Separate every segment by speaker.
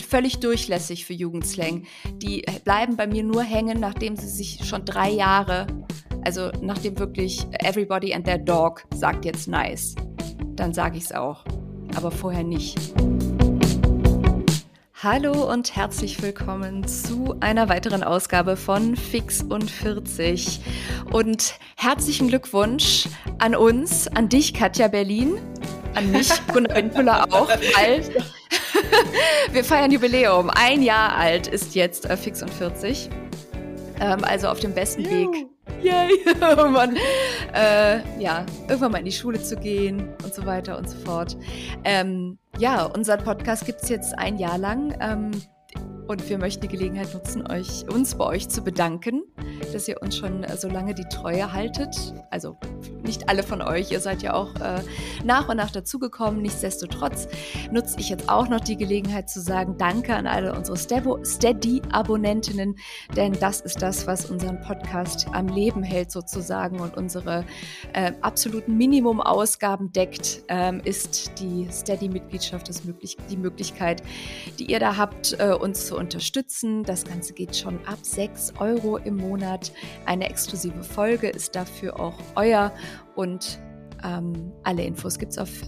Speaker 1: völlig durchlässig für Jugendslang. Die bleiben bei mir nur hängen, nachdem sie sich schon 3 Jahre, also nachdem wirklich everybody and their dog sagt jetzt nice. Dann sage ich es auch, aber vorher nicht. Hallo und herzlich willkommen zu einer weiteren Ausgabe von Fix und 40. Und herzlichen Glückwunsch an uns, an dich, Katja Berlin, an mich, Gunnar Windmüller auch, weil wir feiern Jubiläum. 1 Jahr alt ist jetzt Fix und 40. Also auf dem besten Weg. Yay! irgendwann mal in die Schule zu gehen und so weiter und so fort. Unseren Podcast gibt es jetzt 1 Jahr lang und wir möchten die Gelegenheit nutzen, uns bei euch zu bedanken, dass ihr uns schon so lange die Treue haltet. Also nicht alle von euch, ihr seid ja auch nach und nach dazugekommen. Nichtsdestotrotz nutze ich jetzt auch noch die Gelegenheit zu sagen, danke an alle unsere Steady-Abonnentinnen, denn das ist das, was unseren Podcast am Leben hält sozusagen und unsere absoluten Minimum-Ausgaben deckt, ist die Steady-Mitgliedschaft, die Möglichkeit, die ihr da habt, uns zu unterstützen. Das Ganze geht schon ab 6 € im Monat. Eine exklusive Folge ist dafür auch euer und alle Infos gibt es auf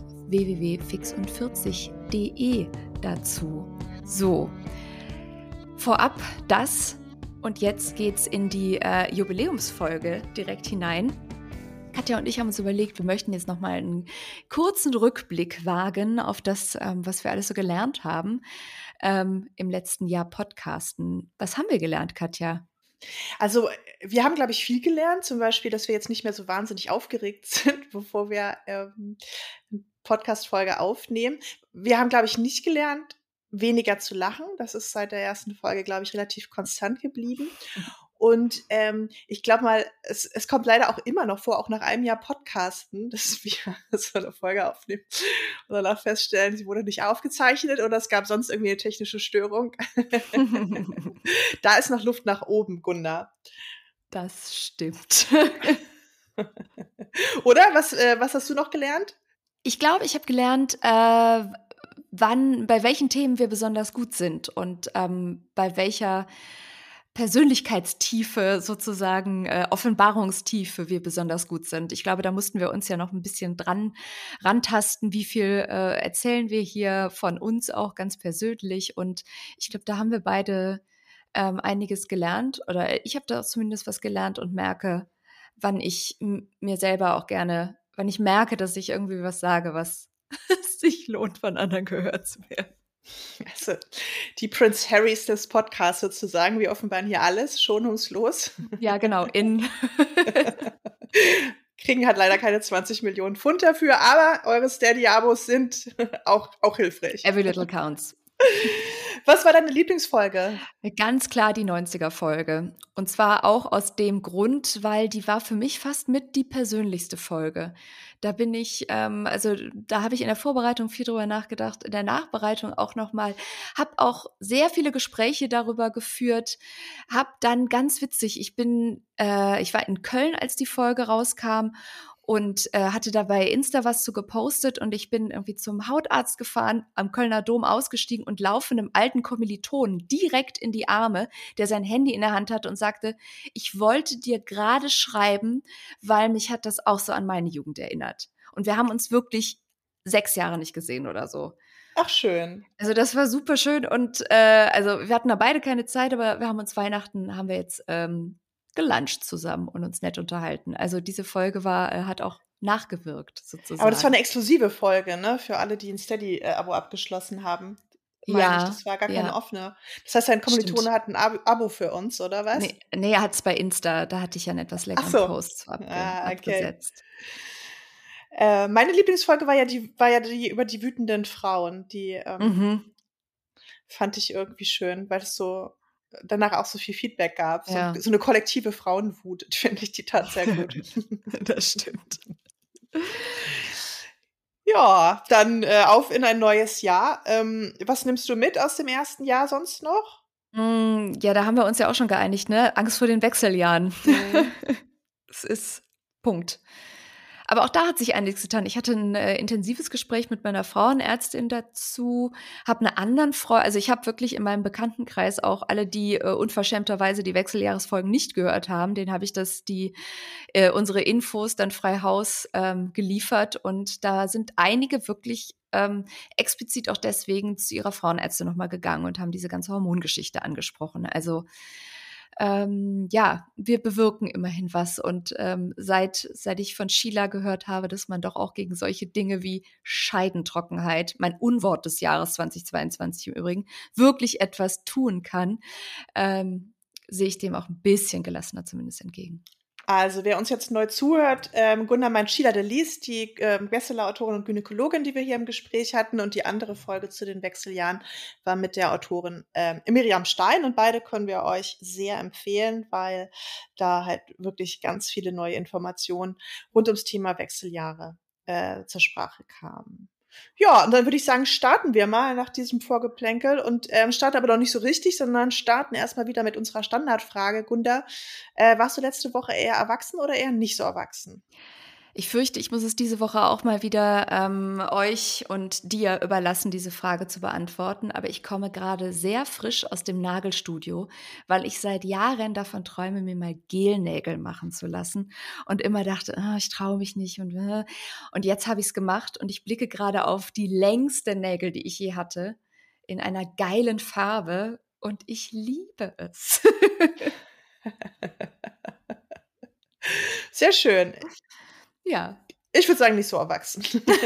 Speaker 1: www.fixund40.de dazu. So, vorab das und jetzt geht's in die Jubiläumsfolge direkt hinein. Katja und ich haben uns überlegt, wir möchten jetzt nochmal einen kurzen Rückblick wagen auf das, was wir alles so gelernt haben im letzten Jahr Podcasten. Was haben wir gelernt, Katja?
Speaker 2: Also wir haben, glaube ich, viel gelernt. Zum Beispiel, dass wir jetzt nicht mehr so wahnsinnig aufgeregt sind, bevor wir eine Podcast-Folge aufnehmen. Wir haben, glaube ich, nicht gelernt, weniger zu lachen. Das ist seit der ersten Folge, glaube ich, relativ konstant geblieben. Und ich glaube mal, es kommt leider auch immer noch vor, auch nach 1 Jahr Podcasten, dass wir so eine Folge aufnehmen und danach feststellen, sie wurde nicht aufgezeichnet oder es gab sonst irgendwie eine technische Störung. Da ist noch Luft nach oben, Gunda.
Speaker 1: Das stimmt.
Speaker 2: Oder? Was hast du noch gelernt?
Speaker 1: Ich glaube, ich habe gelernt, bei welchen Themen wir besonders gut sind und bei welcher Persönlichkeitstiefe sozusagen, Offenbarungstiefe wir besonders gut sind. Ich glaube, da mussten wir uns ja noch ein bisschen rantasten, wie viel erzählen wir hier von uns auch ganz persönlich. Und ich glaube, da haben wir beide einiges gelernt oder ich habe da zumindest was gelernt und merke, wann ich mir selber auch gerne, wenn ich merke, dass ich irgendwie was sage, was sich lohnt, von anderen gehört zu werden.
Speaker 2: Also, die Prince Harrys des Podcasts sozusagen. Wir offenbaren hier alles, schonungslos.
Speaker 1: Ja, genau.
Speaker 2: Kriegen halt leider keine 20 Millionen Pfund dafür, aber eure Steady-Abos sind auch hilfreich.
Speaker 1: Every little counts.
Speaker 2: Was war deine Lieblingsfolge?
Speaker 1: Ganz klar die 90er-Folge. Und zwar auch aus dem Grund, weil die war für mich fast mit die persönlichste Folge. Da bin ich, da habe ich in der Vorbereitung viel drüber nachgedacht, in der Nachbereitung auch nochmal, habe auch sehr viele Gespräche darüber geführt, habe dann ganz witzig, ich war in Köln, als die Folge rauskam und hatte da bei Insta was zu gepostet und ich bin irgendwie zum Hautarzt gefahren, am Kölner Dom ausgestiegen und laufe einem alten Kommilitonen direkt in die Arme, der sein Handy in der Hand hatte und sagte, ich wollte dir gerade schreiben, weil mich hat das auch so an meine Jugend erinnert. Und wir haben uns wirklich 6 Jahre nicht gesehen oder so.
Speaker 2: Ach, schön.
Speaker 1: Also das war super schön und wir hatten da beide keine Zeit, aber wir haben uns haben wir jetzt geluncht zusammen und uns nett unterhalten. Also diese Folge hat auch nachgewirkt sozusagen.
Speaker 2: Aber das war eine exklusive Folge, ne? Für alle, die ein Steady-Abo abgeschlossen haben. Das war gar keine offene. Das heißt, dein Kommilitone hat ein Abo für uns, oder was?
Speaker 1: Nee, er hat es bei Insta. Da hatte ich ja einen etwas längeren Post abgesetzt.
Speaker 2: Meine Lieblingsfolge war ja die über die wütenden Frauen. Die fand ich irgendwie schön, weil es so danach auch so viel Feedback gab. So eine kollektive Frauenwut, finde ich, die tat sehr gut.
Speaker 1: Das stimmt.
Speaker 2: Ja, dann auf in ein neues Jahr. Was nimmst du mit aus dem ersten Jahr sonst noch?
Speaker 1: Ja, da haben wir uns ja auch schon geeinigt, ne? Angst vor den Wechseljahren. Das ist Punkt. Aber auch da hat sich einiges getan. Ich hatte ein intensives Gespräch mit meiner Frauenärztin dazu, habe einen anderen Freund, also ich habe wirklich in meinem Bekanntenkreis auch alle, die unverschämterweise die Wechseljahresfolgen nicht gehört haben, denen habe ich unsere Infos dann frei Haus geliefert. Und da sind einige wirklich explizit auch deswegen zu ihrer Frauenärztin nochmal gegangen und haben diese ganze Hormongeschichte angesprochen. Also ja, wir bewirken immerhin was. Und seit ich von Sheila gehört habe, dass man doch auch gegen solche Dinge wie Scheidentrockenheit, mein Unwort des Jahres 2022 im Übrigen, wirklich etwas tun kann, sehe ich dem auch ein bisschen gelassener zumindest entgegen.
Speaker 2: Also, wer uns jetzt neu zuhört, Gunda meint Sheila de Lies, die Bestseller-Autorin und Gynäkologin, die wir hier im Gespräch hatten. Und die andere Folge zu den Wechseljahren war mit der Autorin Miriam Stein. Und beide können wir euch sehr empfehlen, weil da halt wirklich ganz viele neue Informationen rund ums Thema Wechseljahre zur Sprache kamen. Ja, und dann würde ich sagen, starten wir mal nach diesem Vorgeplänkel und starten aber noch nicht so richtig, sondern starten erstmal wieder mit unserer Standardfrage. Gunda, warst du letzte Woche eher erwachsen oder eher nicht so erwachsen?
Speaker 1: Ich fürchte, ich muss es diese Woche auch mal wieder euch und dir überlassen, diese Frage zu beantworten. Aber ich komme gerade sehr frisch aus dem Nagelstudio, weil ich seit Jahren davon träume, mir mal Gelnägel machen zu lassen. Und immer dachte, ich traue mich nicht. Und jetzt habe ich es gemacht und ich blicke gerade auf die längsten Nägel, die ich je hatte, in einer geilen Farbe. Und ich liebe es.
Speaker 2: Sehr schön.
Speaker 1: Ja.
Speaker 2: Ich würde sagen, nicht so erwachsen.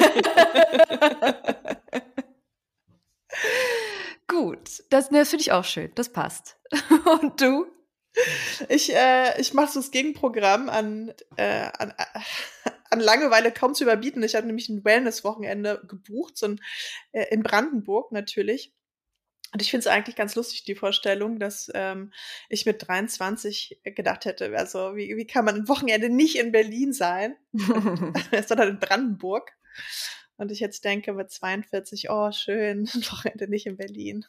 Speaker 1: Gut, das finde ich auch schön. Das passt. Und du?
Speaker 2: Ich mache so das Gegenprogramm an Langeweile kaum zu überbieten. Ich hatte nämlich ein Wellness-Wochenende gebucht, in Brandenburg natürlich. Und ich finde es eigentlich ganz lustig, die Vorstellung, dass ich mit 23 gedacht hätte, also wie kann man ein Wochenende nicht in Berlin sein, sondern in Brandenburg. Und ich jetzt denke mit 42, oh schön, ein Wochenende nicht in Berlin.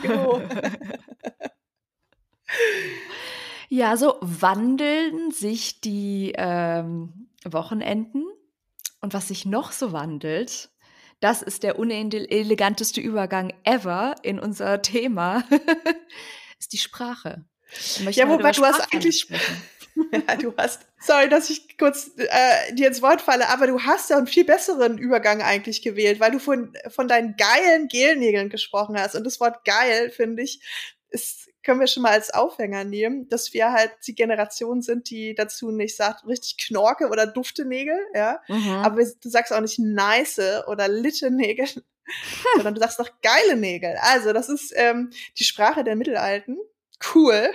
Speaker 1: Ja, so wandeln sich die Wochenenden. Und was sich noch so wandelt, das ist der uneleganteste Übergang ever in unser Thema, ist die Sprache.
Speaker 2: Ja, wobei du hast eigentlich, ja, sorry, dass ich kurz dir ins Wort falle, aber du hast ja einen viel besseren Übergang eigentlich gewählt, weil du von deinen geilen Gelnägeln gesprochen hast. Und das Wort geil, finde ich, können wir schon mal als Aufhänger nehmen, dass wir halt die Generation sind, die dazu nicht sagt, richtig Knorke oder dufte Nägel, ja. Aber du sagst auch nicht nice oder litte Nägel, sondern du sagst doch geile Nägel. Also, das ist die Sprache der Mittelalten. Cool.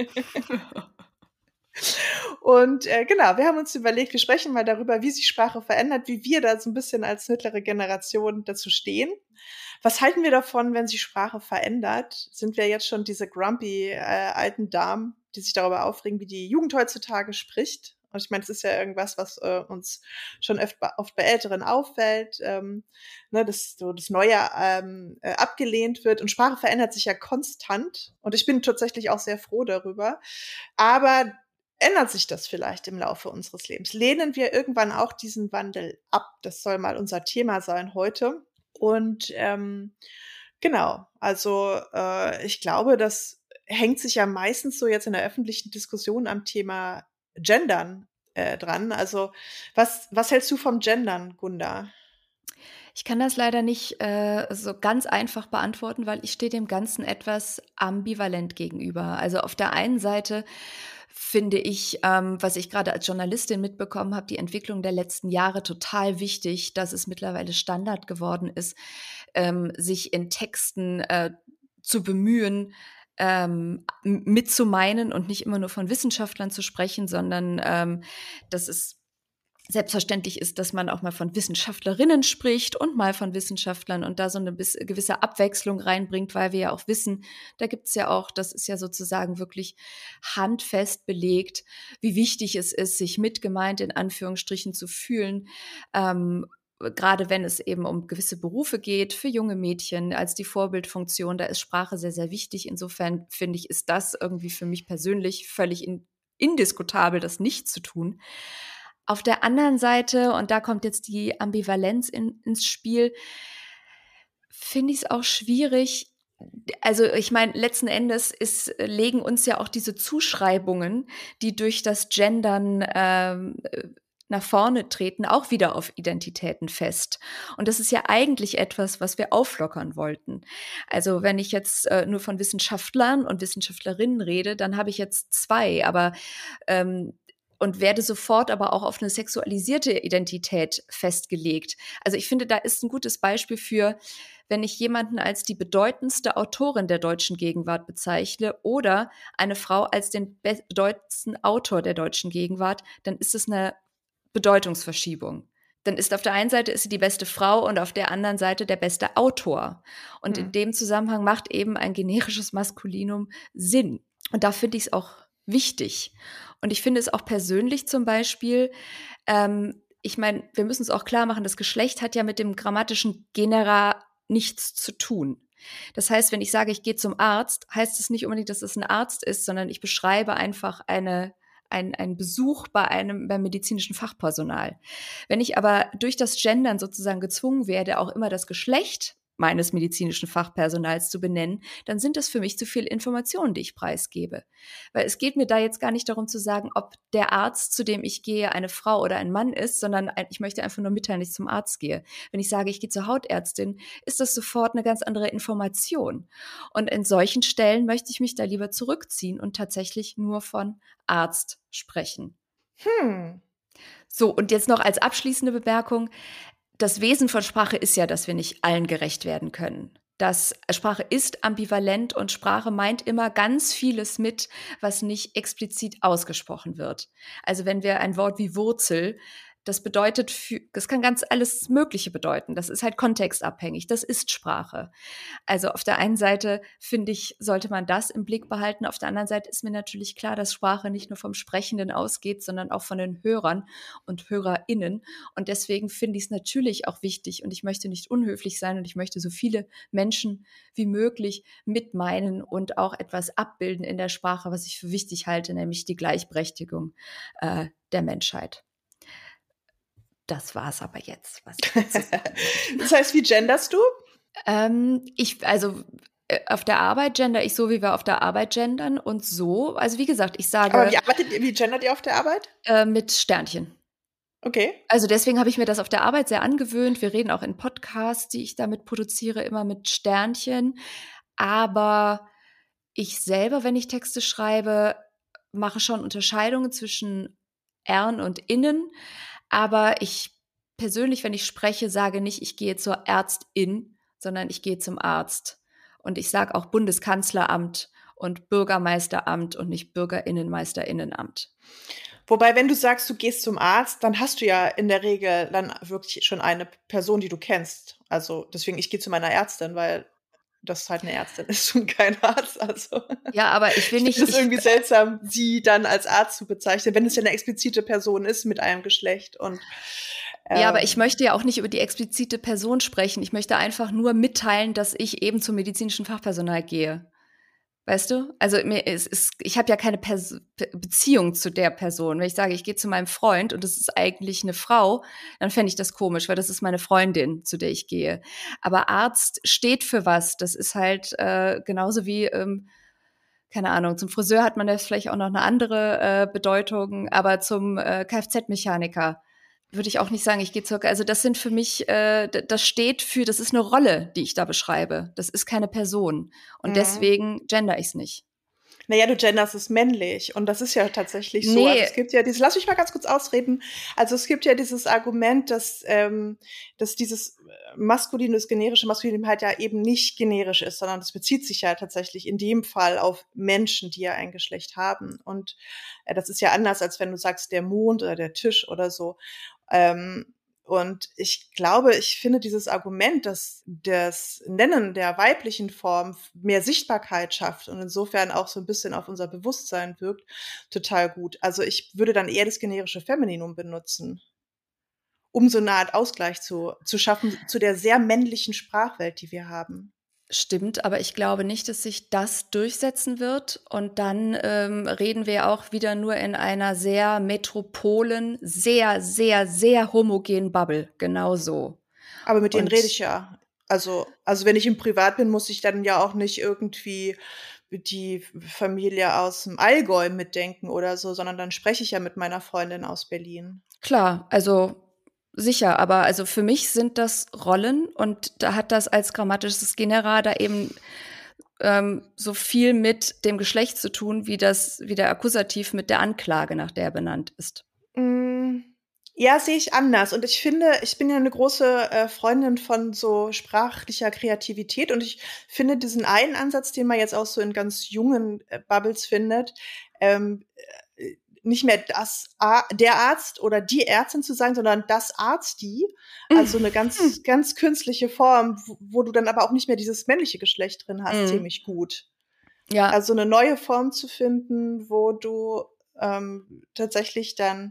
Speaker 2: Und genau, wir haben uns überlegt, wir sprechen mal darüber, wie sich Sprache verändert, wie wir da so ein bisschen als mittlere Generation dazu stehen. Was halten wir davon, wenn sich Sprache verändert? Sind wir jetzt schon diese grumpy alten Damen, die sich darüber aufregen, wie die Jugend heutzutage spricht? Und ich meine, es ist ja irgendwas, was uns schon oft bei Älteren auffällt, dass so das Neue abgelehnt wird. Und Sprache verändert sich ja konstant. Und ich bin tatsächlich auch sehr froh darüber. Aber ändert sich das vielleicht im Laufe unseres Lebens? Lehnen wir irgendwann auch diesen Wandel ab? Das soll mal unser Thema sein heute. Und genau, also ich glaube, das hängt sich ja meistens so jetzt in der öffentlichen Diskussion am Thema Gendern dran. Also was hältst du vom Gendern, Gunda?
Speaker 1: Ich kann das leider nicht so ganz einfach beantworten, weil ich stehe dem Ganzen etwas ambivalent gegenüber. Also auf der einen Seite finde ich, was ich gerade als Journalistin mitbekommen habe, die Entwicklung der letzten Jahre total wichtig, dass es mittlerweile Standard geworden ist, sich in Texten zu bemühen, mitzumeinen und nicht immer nur von Wissenschaftlern zu sprechen, sondern dass es selbstverständlich ist, dass man auch mal von Wissenschaftlerinnen spricht und mal von Wissenschaftlern und da so eine gewisse Abwechslung reinbringt, weil wir ja auch wissen, da gibt's ja auch, das ist ja sozusagen wirklich handfest belegt, wie wichtig es ist, sich mitgemeint in Anführungsstrichen zu fühlen, gerade wenn es eben um gewisse Berufe geht, für junge Mädchen als die Vorbildfunktion, da ist Sprache sehr, sehr wichtig. Insofern finde ich, ist das irgendwie für mich persönlich völlig indiskutabel, das nicht zu tun. Auf der anderen Seite, und da kommt jetzt die Ambivalenz ins Spiel, finde ich es auch schwierig. Also ich meine, letzten Endes legen uns ja auch diese Zuschreibungen, die durch das Gendern nach vorne treten, auch wieder auf Identitäten fest. Und das ist ja eigentlich etwas, was wir auflockern wollten. Also wenn ich jetzt nur von Wissenschaftlern und Wissenschaftlerinnen rede, dann habe ich jetzt zwei, aber und werde sofort aber auch auf eine sexualisierte Identität festgelegt. Also ich finde, da ist ein gutes Beispiel für, wenn ich jemanden als die bedeutendste Autorin der deutschen Gegenwart bezeichne oder eine Frau als den bedeutendsten Autor der deutschen Gegenwart, dann ist es eine Bedeutungsverschiebung. Dann ist auf der einen Seite ist sie die beste Frau und auf der anderen Seite der beste Autor. Und in dem Zusammenhang macht eben ein generisches Maskulinum Sinn. Und da finde ich es auch wichtig. Und ich finde es auch persönlich zum Beispiel, ich meine, wir müssen es auch klar machen, das Geschlecht hat ja mit dem grammatischen Genera nichts zu tun. Das heißt, wenn ich sage, ich gehe zum Arzt, heißt es nicht unbedingt, dass es ein Arzt ist, sondern ich beschreibe einfach einen Besuch beim medizinischen Fachpersonal. Wenn ich aber durch das Gendern sozusagen gezwungen werde, auch immer das Geschlecht meines medizinischen Fachpersonals zu benennen, dann sind das für mich zu viele Informationen, die ich preisgebe. Weil es geht mir da jetzt gar nicht darum zu sagen, ob der Arzt, zu dem ich gehe, eine Frau oder ein Mann ist, sondern ich möchte einfach nur mitteilen, dass ich zum Arzt gehe. Wenn ich sage, ich gehe zur Hautärztin, ist das sofort eine ganz andere Information. Und in solchen Stellen möchte ich mich da lieber zurückziehen und tatsächlich nur von Arzt sprechen. So, und jetzt noch als abschließende Bemerkung: Das Wesen von Sprache ist ja, dass wir nicht allen gerecht werden können. Sprache ist ambivalent und Sprache meint immer ganz vieles mit, was nicht explizit ausgesprochen wird. Also wenn wir ein Wort wie Wurzel, das kann ganz alles Mögliche bedeuten. Das ist halt kontextabhängig. Das ist Sprache. Also auf der einen Seite, finde ich, sollte man das im Blick behalten. Auf der anderen Seite ist mir natürlich klar, dass Sprache nicht nur vom Sprechenden ausgeht, sondern auch von den Hörern und HörerInnen. Und deswegen finde ich es natürlich auch wichtig und ich möchte nicht unhöflich sein und ich möchte so viele Menschen wie möglich mitmeinen und auch etwas abbilden in der Sprache, was ich für wichtig halte, nämlich die Gleichberechtigung der Menschheit. Das war's aber jetzt, was ich dazu sagen wollte.
Speaker 2: Das heißt, wie genderst du?
Speaker 1: Auf der Arbeit gender ich so, wie wir auf der Arbeit gendern und so. Also wie gesagt, ich sage.
Speaker 2: Aber wie gendert ihr auf der Arbeit?
Speaker 1: Mit Sternchen.
Speaker 2: Okay.
Speaker 1: Also deswegen habe ich mir das auf der Arbeit sehr angewöhnt. Wir reden auch in Podcasts, die ich damit produziere, immer mit Sternchen. Aber ich selber, wenn ich Texte schreibe, mache schon Unterscheidungen zwischen Ern und Innen. Aber ich persönlich, wenn ich spreche, sage nicht, ich gehe zur Ärztin, sondern ich gehe zum Arzt. Und ich sage auch Bundeskanzleramt und Bürgermeisteramt und nicht Bürgerinnenmeisterinnenamt.
Speaker 2: Wobei, wenn du sagst, du gehst zum Arzt, dann hast du ja in der Regel dann wirklich schon eine Person, die du kennst. Also deswegen, ich gehe zu meiner Ärztin, weil das halt eine Ärztin ist und kein Arzt. Also
Speaker 1: ja, aber ich will nicht.
Speaker 2: Es ist irgendwie seltsam, sie dann als Arzt zu bezeichnen, wenn es ja eine explizite Person ist mit einem Geschlecht. Und
Speaker 1: ja, aber ich möchte ja auch nicht über die explizite Person sprechen. Ich möchte einfach nur mitteilen, dass ich eben zum medizinischen Fachpersonal gehe. Weißt du? Also ich habe ja keine Beziehung zu der Person. Wenn ich sage, ich gehe zu meinem Freund und das ist eigentlich eine Frau, dann fände ich das komisch, weil das ist meine Freundin, zu der ich gehe. Aber Arzt steht für was. Das ist halt genauso wie, keine Ahnung, zum Friseur hat man da vielleicht auch noch eine andere Bedeutung, aber zum Kfz-Mechaniker würde ich auch nicht sagen, ich gehe zur, also das sind für mich, das steht für, das ist eine Rolle, die ich da beschreibe. Das ist keine Person. Und deswegen gender ich es nicht.
Speaker 2: Naja, du genderst es männlich. Und das ist ja tatsächlich so. Also es gibt ja lass mich mal ganz kurz ausreden. Also es gibt ja dieses Argument, dass dieses Maskulin, das generische Maskulin halt ja eben nicht generisch ist, sondern es bezieht sich ja tatsächlich in dem Fall auf Menschen, die ja ein Geschlecht haben. Und das ist ja anders, als wenn du sagst, der Mond oder der Tisch oder so. Und ich glaube, ich finde dieses Argument, dass das Nennen der weiblichen Form mehr Sichtbarkeit schafft und insofern auch so ein bisschen auf unser Bewusstsein wirkt, total gut. Also ich würde dann eher das generische Femininum benutzen, um so eine Art Ausgleich zu schaffen zu der sehr männlichen Sprachwelt, die wir haben.
Speaker 1: Stimmt, aber ich glaube nicht, dass sich das durchsetzen wird. Und dann reden wir auch wieder nur in einer sehr metropolen, sehr, sehr, sehr homogenen Bubble. Genau so.
Speaker 2: Aber mit denen rede
Speaker 1: Und
Speaker 2: ich ja. Also wenn ich im Privat bin, muss ich dann ja auch nicht irgendwie die Familie aus dem Allgäu mitdenken oder so, sondern dann spreche ich ja mit meiner Freundin aus Berlin.
Speaker 1: klar, also sicher, aber also für mich sind das Rollen und da hat das als grammatisches Genera da eben so viel mit dem Geschlecht zu tun, wie der Akkusativ mit der Anklage, nach der er benannt ist.
Speaker 2: Mm, ja, sehe ich anders. Und ich finde, ich bin ja eine große Freundin von so sprachlicher Kreativität und ich finde diesen einen Ansatz, den man jetzt auch so in ganz jungen Bubbles findet, ähm, nicht mehr der Arzt oder die Ärztin zu sein, sondern das Arzti. Also eine ganz, ganz künstliche Form, wo du dann aber auch nicht mehr dieses männliche Geschlecht drin hast, ziemlich gut.
Speaker 1: Ja,
Speaker 2: Also eine neue Form zu finden, wo du tatsächlich dann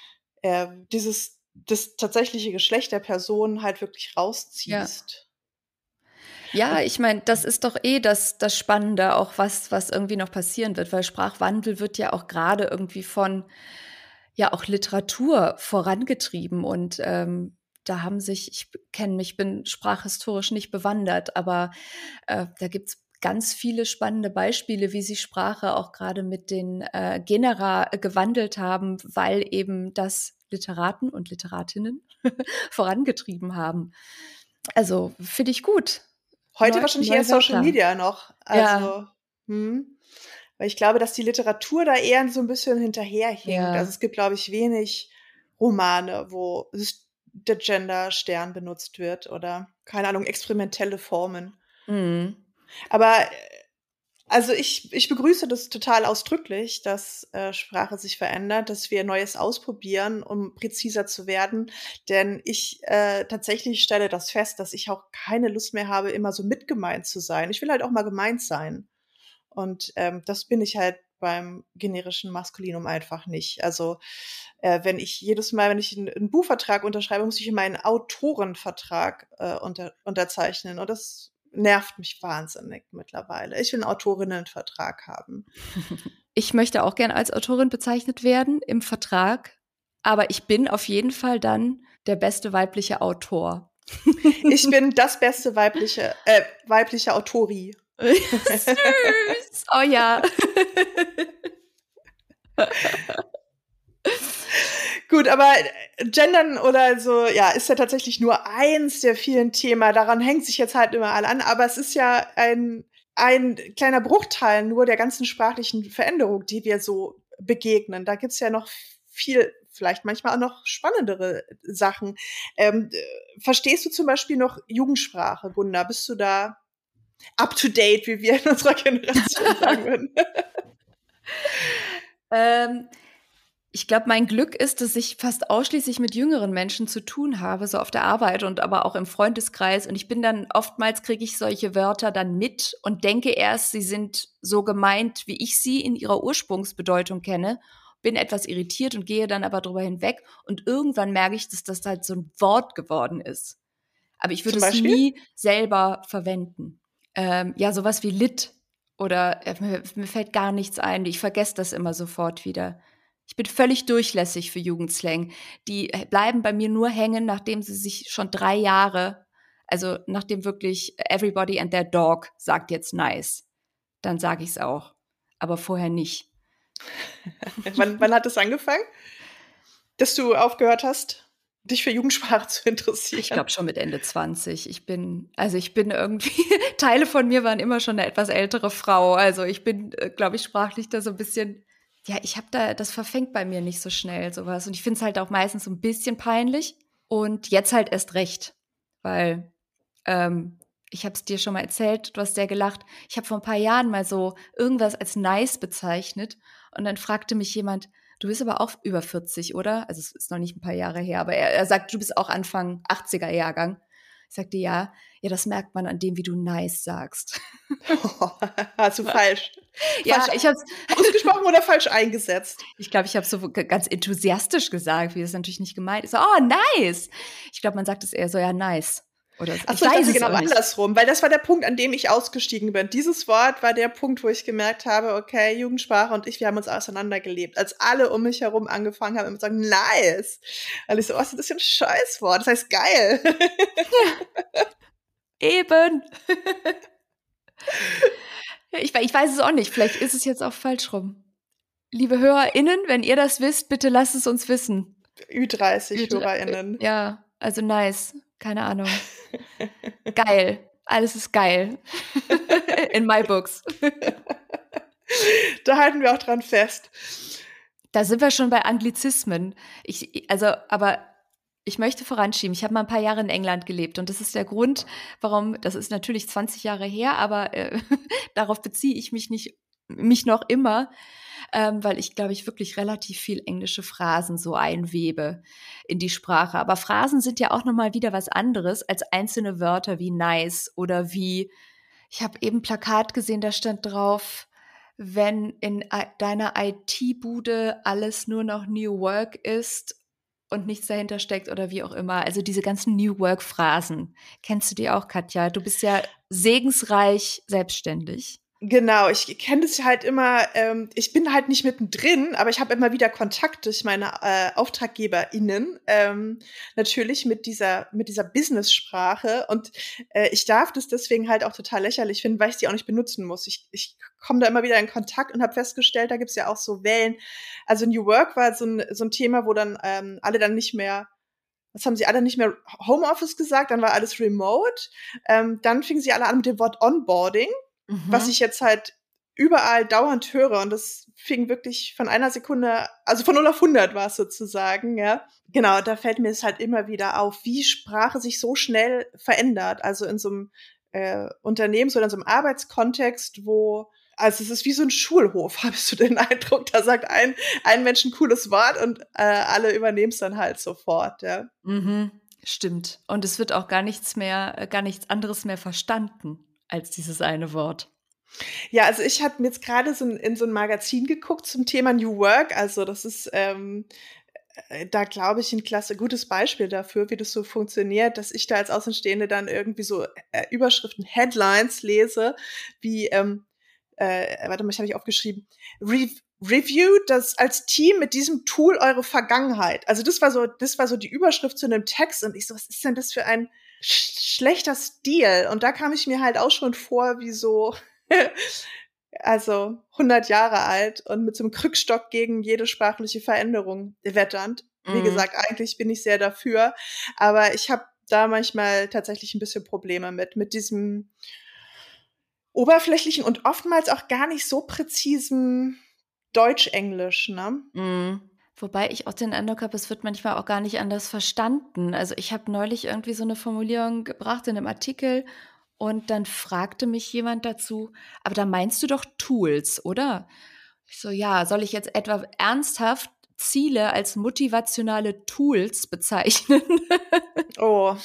Speaker 2: das tatsächliche Geschlecht der Person halt wirklich
Speaker 1: ja.
Speaker 2: rausziehst.
Speaker 1: Ja, ich meine, das ist doch das Spannende, auch was irgendwie noch passieren wird, weil Sprachwandel wird ja auch gerade irgendwie von ja auch Literatur vorangetrieben und da haben sich, ich bin sprachhistorisch nicht bewandert, aber da gibt's ganz viele spannende Beispiele, wie sich Sprache auch gerade mit den Genera gewandelt haben, weil eben das Literaten und Literatinnen vorangetrieben haben. Also finde ich gut.
Speaker 2: Heute wahrscheinlich eher
Speaker 1: Neue
Speaker 2: Social
Speaker 1: Wörter.
Speaker 2: Media noch.
Speaker 1: Ja,
Speaker 2: Also, weil ich glaube, dass die Literatur da eher so ein bisschen hinterherhinkt. Also
Speaker 1: ja.
Speaker 2: es gibt, glaube ich, wenig Romane, wo der Gender-Stern benutzt wird oder, keine Ahnung, experimentelle Formen.
Speaker 1: Mhm.
Speaker 2: Aber also ich begrüße das total ausdrücklich, dass Sprache sich verändert, dass wir Neues ausprobieren, um präziser zu werden. Denn ich tatsächlich stelle das fest, dass ich auch keine Lust mehr habe, immer so mitgemeint zu sein. Ich will halt auch mal gemeint sein. Und das bin ich halt beim generischen Maskulinum einfach nicht. Also wenn ich jedes Mal, wenn ich einen Buchvertrag unterschreibe, muss ich immer einen Autorenvertrag unterzeichnen. Und das nervt mich wahnsinnig mittlerweile. Ich will einen Autorinnenvertrag haben.
Speaker 1: Ich möchte auch gern als Autorin bezeichnet werden im Vertrag, aber ich bin auf jeden Fall dann der beste weibliche Autor.
Speaker 2: Ich bin das beste weibliche Autori.
Speaker 1: Süß. Oh ja.
Speaker 2: Gut, aber Gendern oder so, ja, ist ja tatsächlich nur eins der vielen Themen. Daran hängt sich jetzt halt immer alle an. Aber es ist ja ein kleiner Bruchteil nur der ganzen sprachlichen Veränderung, die wir so begegnen. Da gibt's ja noch viel, vielleicht manchmal auch noch spannendere Sachen. Verstehst du zum Beispiel noch Jugendsprache, Gunda? Bist du da up to date, wie wir in unserer Generation sagen würden?
Speaker 1: Ich glaube, mein Glück ist, dass ich fast ausschließlich mit jüngeren Menschen zu tun habe, so auf der Arbeit und aber auch im Freundeskreis. Und ich bin dann, oftmals kriege ich solche Wörter dann mit und denke erst, sie sind so gemeint, wie ich sie in ihrer Ursprungsbedeutung kenne, bin etwas irritiert und gehe dann aber drüber hinweg. Und irgendwann merke ich, dass das halt so ein Wort geworden ist. Aber ich würde
Speaker 2: Zum
Speaker 1: es
Speaker 2: Beispiel?
Speaker 1: nie selber verwenden. Ja, sowas wie Lit oder mir fällt gar nichts ein. Ich vergesse das immer sofort wieder. Ich bin völlig durchlässig für Jugendslang. Die bleiben bei mir nur hängen, nachdem sie sich schon 3 Jahre, also nachdem wirklich everybody and their dog sagt jetzt nice. Dann sage ich es auch. Aber vorher nicht.
Speaker 2: Wann hat es angefangen, dass du aufgehört hast, dich für Jugendsprache zu interessieren?
Speaker 1: Ich glaube schon mit Ende 20. Ich bin irgendwie, Teile von mir waren immer schon eine etwas ältere Frau. Also ich bin, glaube ich, sprachlich da so ein bisschen, ja, das verfängt bei mir nicht so schnell sowas. Und ich finde es halt auch meistens so ein bisschen peinlich. Und jetzt halt erst recht, weil ich habe es dir schon mal erzählt, du hast sehr gelacht. Ich habe vor ein paar Jahren mal so irgendwas als nice bezeichnet und dann fragte mich jemand, du bist aber auch über 40, oder? Also es ist noch nicht ein paar Jahre her, aber er sagt, du bist auch Anfang 80er Jahrgang. Ich sagte, ja, das merkt man an dem, wie du nice sagst.
Speaker 2: Hast du falsch?
Speaker 1: Ja,
Speaker 2: Falsch
Speaker 1: ich habe
Speaker 2: ausgesprochen oder falsch eingesetzt?
Speaker 1: Ich glaube, ich habe so ganz enthusiastisch gesagt, wie es natürlich nicht gemeint ist. So, oh, nice. Ich glaube, man sagt es eher so, ja, nice. Oder so.
Speaker 2: Achso, ich dachte genau andersrum, weil das war der Punkt, an dem ich ausgestiegen bin. Dieses Wort war der Punkt, wo ich gemerkt habe, okay, Jugendsprache und ich, wir haben uns auseinandergelebt. Als alle um mich herum angefangen haben, immer zu sagen, nice. Und ich so, was ist das für ein Scheißwort? Das heißt geil.
Speaker 1: Ja. Eben. Ich weiß es auch nicht. Vielleicht ist es jetzt auch falsch rum. Liebe HörerInnen, wenn ihr das wisst, bitte lasst es uns wissen.
Speaker 2: Ü30-HörerInnen.
Speaker 1: Ja, also nice. Keine Ahnung. Geil. Alles ist geil. In my books.
Speaker 2: Da halten wir auch dran fest.
Speaker 1: Da sind wir schon bei Anglizismen. Aber ich möchte voranschieben. Ich habe mal ein paar Jahre in England gelebt und das ist der Grund, warum, das ist natürlich 20 Jahre her, aber darauf beziehe ich mich noch immer, weil ich, glaube ich, wirklich relativ viel englische Phrasen so einwebe in die Sprache. Aber Phrasen sind ja auch nochmal wieder was anderes als einzelne Wörter wie nice oder wie, ich habe eben ein Plakat gesehen, da stand drauf, wenn in deiner IT-Bude alles nur noch New Work ist und nichts dahinter steckt oder wie auch immer. Also diese ganzen New Work-Phrasen. Kennst du die auch, Katja? Du bist ja segensreich selbstständig.
Speaker 2: Genau, ich kenne das halt immer, ich bin halt nicht mittendrin, aber ich habe immer wieder Kontakt durch meine AuftraggeberInnen, natürlich mit dieser Business-Sprache und ich darf das deswegen halt auch total lächerlich finden, weil ich die auch nicht benutzen muss. Ich komme da immer wieder in Kontakt und habe festgestellt, da gibt's ja auch so Wellen. Also New Work war so ein Thema, wo dann alle dann nicht mehr, was haben sie alle nicht mehr, Homeoffice gesagt, dann war alles remote. Dann fingen sie alle an mit dem Wort Onboarding. Was ich jetzt halt überall dauernd höre und das fing wirklich von einer Sekunde, also von 0 auf 100 war es sozusagen, ja. Genau, da fällt mir es halt immer wieder auf, wie Sprache sich so schnell verändert, also in so einem Unternehmens- oder in so einem Arbeitskontext, also es ist wie so ein Schulhof, habe ich so den Eindruck, da sagt ein Mensch ein cooles Wort und alle übernehmen es dann halt sofort, ja.
Speaker 1: Mhm, stimmt. Und es wird auch gar nichts anderes mehr verstanden als dieses eine Wort.
Speaker 2: Ja, also ich habe mir jetzt gerade in so ein Magazin geguckt zum Thema New Work. Also das ist da, glaube ich, ein gutes Beispiel dafür, wie das so funktioniert, dass ich da als Außenstehende dann irgendwie so Überschriften, Headlines lese, wie, warte mal, ich habe ich aufgeschrieben, Review das als Team mit diesem Tool eure Vergangenheit. Also das war so die Überschrift zu einem Text und ich so, was ist denn das für ein schlechter Stil? Und da kam ich mir halt auch schon vor, wie so, also 100 Jahre alt und mit so einem Krückstock gegen jede sprachliche Veränderung wetternd. Wie gesagt, eigentlich bin ich sehr dafür, aber ich habe da manchmal tatsächlich ein bisschen Probleme mit diesem oberflächlichen und oftmals auch gar nicht so präzisen Deutsch-Englisch, ne?
Speaker 1: Wobei ich auch den Eindruck habe, es wird manchmal auch gar nicht anders verstanden. Also ich habe neulich irgendwie so eine Formulierung gebracht in einem Artikel und dann fragte mich jemand dazu, aber da meinst du doch Tools, oder? Ich so, ja, soll ich jetzt etwa ernsthaft Ziele als motivationale Tools bezeichnen?
Speaker 2: Oh.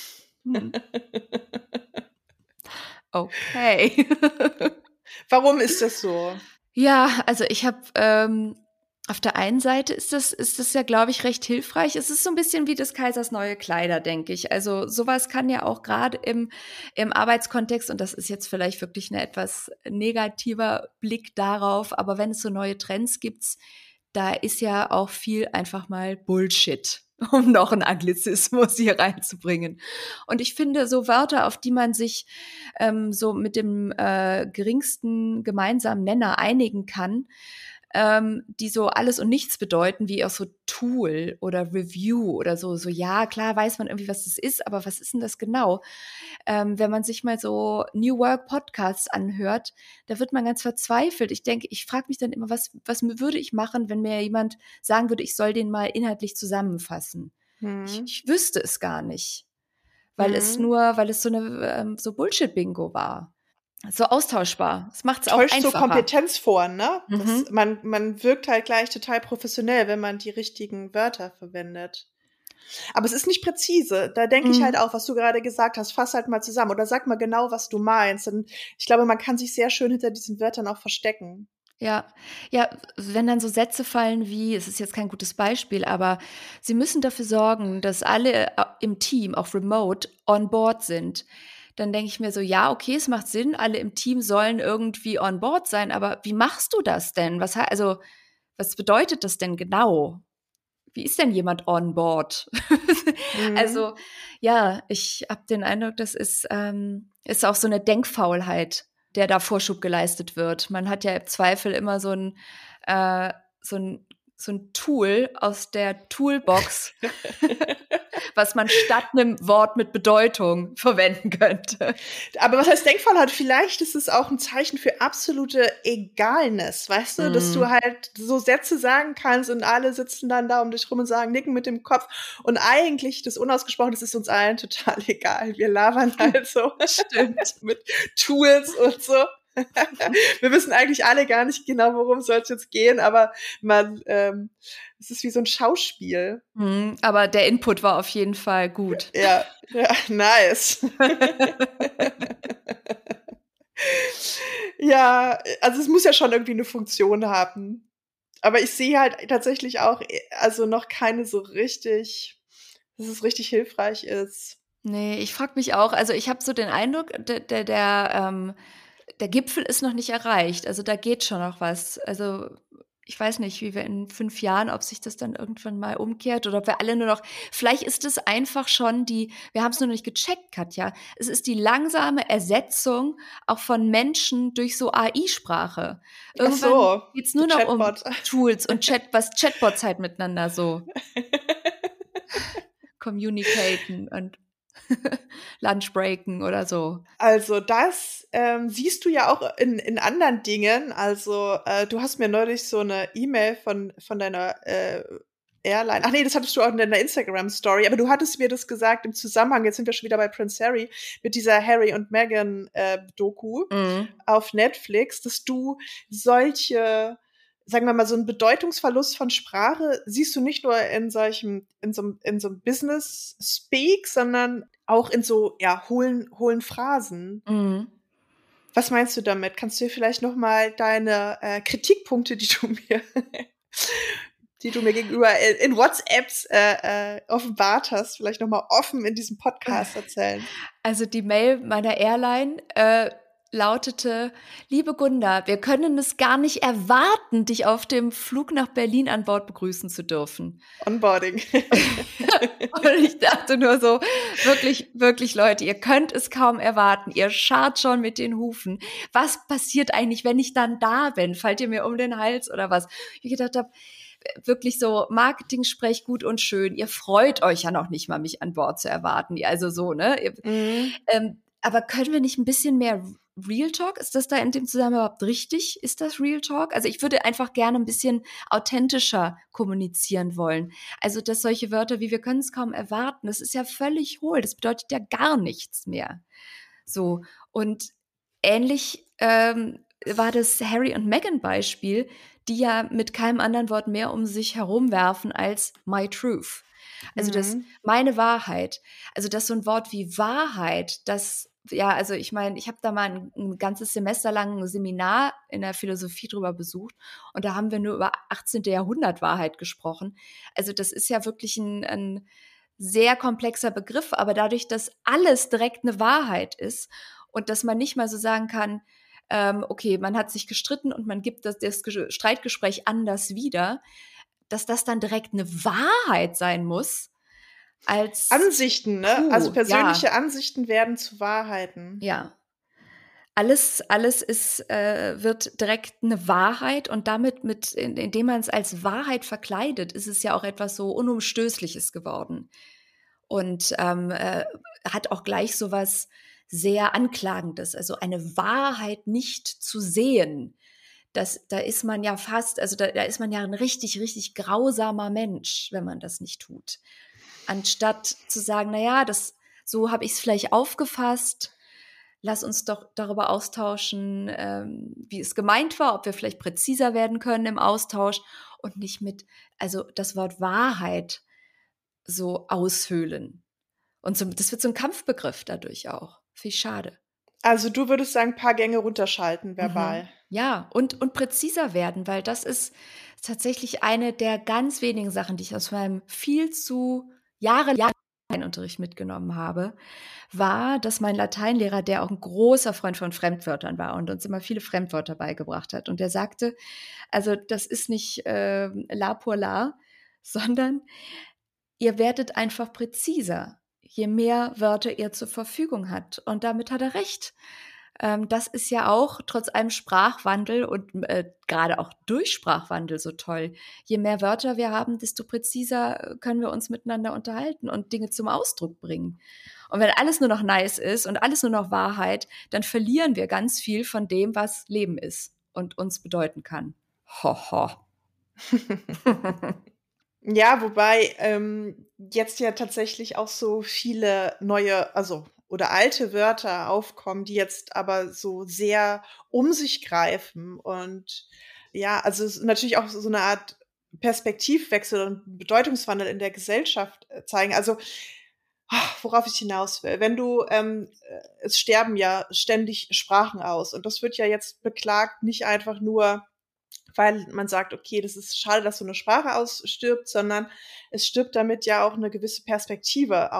Speaker 1: Okay.
Speaker 2: Warum ist das so?
Speaker 1: Ja, also ich habe auf der einen Seite ist das ja, glaube ich, recht hilfreich. Es ist so ein bisschen wie des Kaisers neue Kleider, denke ich. Also sowas kann ja auch gerade im Arbeitskontext, und das ist jetzt vielleicht wirklich ein etwas negativer Blick darauf, aber wenn es so neue Trends gibt, da ist ja auch viel einfach mal Bullshit, um noch einen Anglizismus hier reinzubringen. Und ich finde, so Wörter, auf die man sich so mit dem geringsten gemeinsamen Nenner einigen kann, die so alles und nichts bedeuten, wie auch so Tool oder Review oder so. So, ja, klar weiß man irgendwie, was das ist, aber was ist denn das genau? Wenn man sich mal so New Work Podcasts anhört, da wird man ganz verzweifelt. Ich frage mich dann immer, was würde ich machen, wenn mir jemand sagen würde, ich soll den mal inhaltlich zusammenfassen? Ich wüsste es gar nicht, weil es so eine so Bullshit-Bingo war. So austauschbar. Das macht es auch einfacher.
Speaker 2: Täuscht so Kompetenz vor, ne? Man wirkt halt gleich total professionell, wenn man die richtigen Wörter verwendet. Aber es ist nicht präzise. Da denke ich halt auch, was du gerade gesagt hast, fass halt mal zusammen oder sag mal genau, was du meinst. Und ich glaube, man kann sich sehr schön hinter diesen Wörtern auch verstecken.
Speaker 1: Ja, ja, wenn dann so Sätze fallen wie, es ist jetzt kein gutes Beispiel, aber Sie müssen dafür sorgen, dass alle im Team, auch remote, on board sind. Dann denke ich mir so, ja, okay, es macht Sinn, alle im Team sollen irgendwie on board sein, aber wie machst du das denn? Also, was bedeutet das denn genau? Wie ist denn jemand on board?
Speaker 2: Mhm.
Speaker 1: Also, ja, ich habe den Eindruck, das ist auch so eine Denkfaulheit, der da Vorschub geleistet wird. Man hat ja im Zweifel immer äh, so 'n so 'n Tool aus der Toolbox, was man statt einem Wort mit Bedeutung verwenden könnte.
Speaker 2: Aber was heißt Denkfaulheit? Vielleicht ist es auch ein Zeichen für absolute Egalness, weißt du? Dass du
Speaker 1: Mhm.
Speaker 2: halt so Sätze sagen kannst und alle sitzen dann da um dich rum und sagen nicken mit dem Kopf. Und eigentlich das Unausgesprochene, das ist uns allen total egal. Wir labern halt so
Speaker 1: Stimmt.
Speaker 2: mit Tools und so. Wir wissen eigentlich alle gar nicht genau, worum soll es jetzt gehen, aber es ist wie so ein Schauspiel.
Speaker 1: Mhm, aber der Input war auf jeden Fall gut.
Speaker 2: Ja, ja, nice. Ja, also es muss ja schon irgendwie 'ne Funktion haben. Aber ich sehe halt tatsächlich auch, also noch keine so richtig, dass es richtig hilfreich ist.
Speaker 1: Ne, ich frage mich auch, also, ich habe so den Eindruck, der Gipfel ist noch nicht erreicht. Also, da geht schon noch was. Also, ich weiß nicht, wie wir in 5 Jahren, ob sich das dann irgendwann mal umkehrt oder ob wir alle nur noch, vielleicht ist es einfach schon wir haben's nur noch nicht gecheckt, Katja. Es ist die langsame Ersetzung auch von Menschen durch so AI-Sprache.
Speaker 2: Ach
Speaker 1: Irgendwann
Speaker 2: so,
Speaker 1: geht's
Speaker 2: der
Speaker 1: nur noch um
Speaker 2: Chatbot.
Speaker 1: Tools und was Chatbots halt miteinander so communicaten und Lunch breaken oder so.
Speaker 2: Also das, siehst du ja auch in anderen Dingen. Also, du hast mir neulich so 'ne E-Mail von deiner, Airline, ach ne, das hattest du auch in deiner Instagram-Story, aber du hattest mir das gesagt im Zusammenhang, jetzt sind wir schon wieder bei Prince Harry, mit dieser Harry und Meghan, Doku
Speaker 1: Mhm.
Speaker 2: auf Netflix, dass du solche, sagen wir mal, so 'n Bedeutungsverlust von Sprache siehst du nicht nur in so 'm Business-Speak, sondern auch in so, ja, hohlen Phrasen.
Speaker 1: Mhm.
Speaker 2: Was meinst du damit? Kannst du dir vielleicht noch mal deine, Kritikpunkte, die du mir gegenüber in WhatsApps, offenbart hast, vielleicht noch mal offen in diesem Podcast erzählen?
Speaker 1: Also, die Mail meiner Airline, lautete: „Liebe Gunda, wir können es gar nicht erwarten, dich auf dem Flug nach Berlin an Bord begrüßen zu dürfen.“
Speaker 2: Onboarding.
Speaker 1: Und ich dachte nur so: „Wirklich, wirklich, Leute, ihr könnt es kaum erwarten. Ihr scharrt schon mit den Hufen. Was passiert eigentlich, wenn ich dann da bin? Fallt ihr mir um den Hals oder was?“ Ich gedacht habe, wirklich so Marketing-Sprech gut und schön. Ihr freut euch ja noch nicht mal, mich an Bord zu erwarten. Also so, ne?
Speaker 2: Mhm.
Speaker 1: Aber können wir nicht ein bisschen mehr Real Talk? Ist das da in dem Zusammenhang überhaupt richtig? Ist das Real Talk? Also, ich würde einfach gerne ein bisschen authentischer kommunizieren wollen. Also, dass solche Wörter wie „wir können es kaum erwarten“, das ist ja völlig hohl. Das bedeutet ja gar nichts mehr. So, und ähnlich, war das Harry und Meghan-Beispiel, die ja mit keinem anderen Wort mehr um sich herumwerfen als „my truth“. Also, das
Speaker 2: Mhm.
Speaker 1: meine Wahrheit. Also, dass so 'n Wort wie Wahrheit, also, ich meine, ich habe da mal 'n ganzes Semester lang 'n Seminar in der Philosophie drüber besucht und da haben wir nur über 18. Jahrhundert Wahrheit gesprochen. Also, das ist ja wirklich 'n sehr komplexer Begriff, aber dadurch, dass alles direkt 'ne Wahrheit ist und dass man nicht mal so sagen kann, okay, man hat sich gestritten und man gibt das Streitgespräch anders wieder, dass das dann direkt 'ne Wahrheit sein muss als
Speaker 2: Ansichten, ne? Also,
Speaker 1: puh,
Speaker 2: persönliche
Speaker 1: ja,
Speaker 2: Ansichten werden zu Wahrheiten.
Speaker 1: ja. Alles wird direkt 'ne Wahrheit und damit indem man's als Wahrheit verkleidet, ist es ja auch etwas so Unumstößliches geworden und, hat auch gleich so was sehr Anklagendes. Also, eine Wahrheit nicht zu sehen, da ist man ja fast, also, da ist man ja 'n richtig, richtig grausamer Mensch, wenn man das nicht tut. Anstatt zu sagen: „Na ja, so habe ich's vielleicht aufgefasst. Lass uns doch darüber austauschen, wie es gemeint war, ob wir vielleicht präziser werden können im Austausch und nicht das Wort Wahrheit so aushöhlen.“ Und das wird so 'n Kampfbegriff dadurch auch. Finde ich schade.
Speaker 2: Also du würdest sagen, ein paar Gänge runterschalten,
Speaker 1: Mhm.
Speaker 2: verbal.
Speaker 1: Ja, und präziser werden, weil das ist tatsächlich eine der ganz wenigen Sachen, die ich aus meinem viel zu jahrelangen Lateinunterricht mitgenommen habe, war, dass mein Lateinlehrer, der auch ein großer Freund von Fremdwörtern war und uns immer viele Fremdwörter beigebracht hat, und der sagte, also das ist nicht la pour la, sondern ihr werdet einfach präziser, je mehr Wörter ihr zur Verfügung habt. Und damit hat er recht. Das ist ja auch trotz einem Sprachwandel und gerade auch durch Sprachwandel so toll. Je mehr Wörter wir haben, desto präziser können wir uns miteinander unterhalten und Dinge zum Ausdruck bringen. Und wenn alles nur noch nice ist und alles nur noch Wahrheit, dann verlieren wir ganz viel von dem, was Leben ist und uns bedeuten kann. Ho, ho.
Speaker 2: Ja, wobei jetzt ja tatsächlich auch so viele neue, also oder alte Wörter aufkommen, die jetzt aber so sehr um sich greifen und ja, also es ist natürlich auch so eine Art Perspektivwechsel und Bedeutungswandel in der Gesellschaft zeigen. Also worauf ich hinaus will, wenn du es sterben ja ständig Sprachen aus und das wird ja jetzt beklagt, nicht einfach nur weil man sagt, okay, das ist schade, dass so eine Sprache ausstirbt, sondern es stirbt damit ja auch eine gewisse Perspektive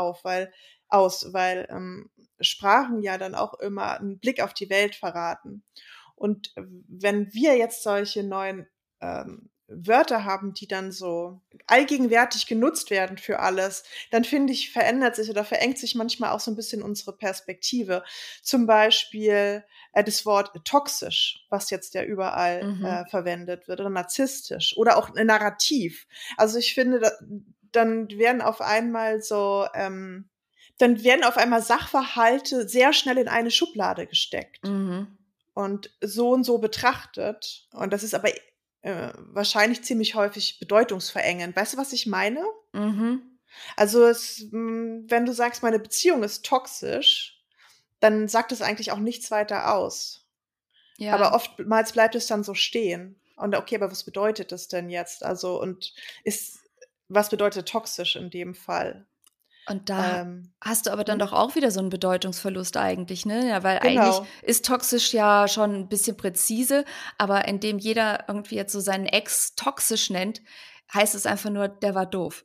Speaker 2: weil Sprachen ja dann auch immer einen Blick auf die Welt verraten. Und wenn wir jetzt solche neuen Wörter haben, die dann so allgegenwärtig genutzt werden für alles, dann finde ich, verändert sich oder verengt sich manchmal auch so ein bisschen unsere Perspektive. Zum Beispiel das Wort toxisch, was jetzt ja überall
Speaker 1: Mhm.
Speaker 2: verwendet wird, oder narzisstisch oder auch narrativ. Also ich finde, dann werden auf einmal dann werden auf einmal Sachverhalte sehr schnell in eine Schublade gesteckt
Speaker 1: Mhm.
Speaker 2: und so betrachtet. Und das ist aber wahrscheinlich ziemlich häufig bedeutungsverengend. Weißt du, was ich meine?
Speaker 1: Mhm.
Speaker 2: Also wenn du sagst, meine Beziehung ist toxisch, dann sagt es eigentlich auch nichts weiter aus.
Speaker 1: Ja.
Speaker 2: Aber oftmals bleibt es dann so stehen. Und okay, aber was bedeutet das denn jetzt? Also, was bedeutet toxisch in dem Fall?
Speaker 1: Und da
Speaker 2: Ähm,
Speaker 1: hast du aber dann
Speaker 2: hm?
Speaker 1: doch auch wieder so 'n Bedeutungsverlust eigentlich, ne? Ja, weil eigentlich
Speaker 2: Genau.
Speaker 1: ist toxisch ja schon 'n bisschen präzise, aber indem jeder irgendwie jetzt so seinen Ex toxisch nennt, heißt es einfach nur, der war doof.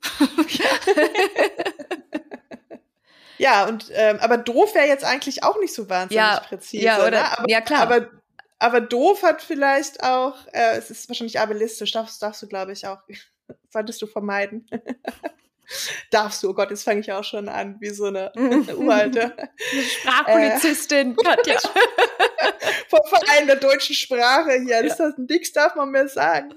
Speaker 2: Ja, und aber doof wäre jetzt eigentlich auch nicht so wahnsinnig
Speaker 1: Ja, ja,
Speaker 2: präzise,
Speaker 1: oder
Speaker 2: ne?
Speaker 1: ja klar.
Speaker 2: Aber, aber doof hat vielleicht auch, es ist wahrscheinlich ableistisch, darfst du, glaube ich, auch, solltest du vermeiden. Darfst du, oh Gott, jetzt fange ich auch schon an, wie so eine uralte äh,
Speaker 1: Sprachpolizistin, Katja.
Speaker 2: vom Verein der deutschen Sprache hier.
Speaker 1: Ja.
Speaker 2: Nix darf man mehr sagen.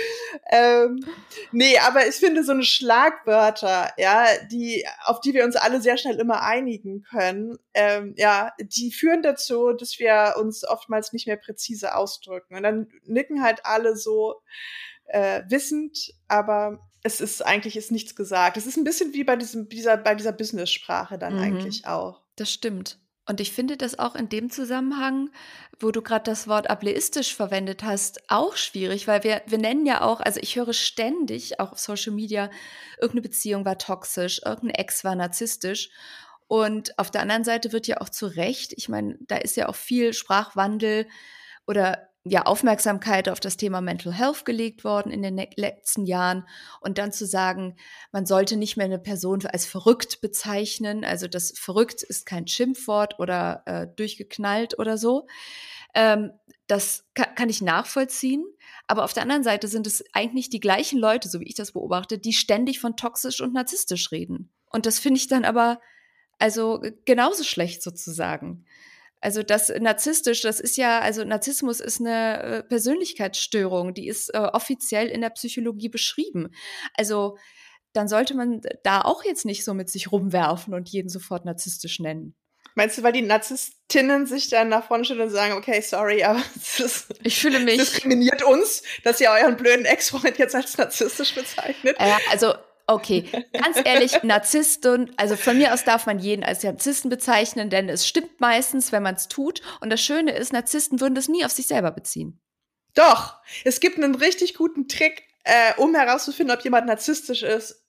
Speaker 2: Nee, aber ich finde so eine Schlagwörter, ja, auf die wir uns alle sehr schnell immer einigen können, ja, die führen dazu, dass wir uns oftmals nicht mehr präzise ausdrücken. Und dann nicken halt alle so wissend, aber eigentlich ist nichts gesagt. Es ist ein bisschen wie bei bei dieser Business-Sprache dann
Speaker 1: Mhm.
Speaker 2: eigentlich auch.
Speaker 1: Das stimmt. Und ich finde das auch in dem Zusammenhang, wo du gerade das Wort ableistisch verwendet hast, auch schwierig, weil wir nennen ja auch, also ich höre ständig, auch auf Social Media, irgendeine Beziehung war toxisch, irgendein Ex war narzisstisch. Und auf der anderen Seite wird ja auch zu Recht, ich meine, da ist ja auch viel Sprachwandel oder ja Aufmerksamkeit auf das Thema Mental Health gelegt worden in den letzten Jahren. Und dann zu sagen, man sollte nicht mehr eine Person als verrückt bezeichnen. Also das verrückt ist kein Schimpfwort oder durchgeknallt oder so. Das kann ich nachvollziehen. Aber auf der anderen Seite sind es eigentlich die gleichen Leute, so wie ich das beobachte, die ständig von toxisch und narzisstisch reden. Und das finde ich dann aber also genauso schlecht sozusagen. Also das narzisstisch, das ist ja, also Narzissmus ist eine Persönlichkeitsstörung, die ist offiziell in der Psychologie beschrieben. Also dann sollte man da auch jetzt nicht so mit sich rumwerfen und jeden sofort narzisstisch nennen.
Speaker 2: Meinst du, weil die Narzisstinnen sich dann nach vorne stellen und sagen, okay, sorry, aber
Speaker 1: Ich fühle
Speaker 2: es
Speaker 1: mich,
Speaker 2: diskriminiert uns, dass ihr euren blöden Ex-Freund jetzt als narzisstisch bezeichnet?
Speaker 1: also okay, ganz ehrlich, Narzissten, also von mir aus darf man jeden als Narzissten bezeichnen, denn es stimmt meistens, wenn man es tut. Und das Schöne ist, Narzissten würden das nie auf sich selber beziehen.
Speaker 2: Doch, es gibt einen richtig guten Trick, um herauszufinden, ob jemand narzisstisch ist.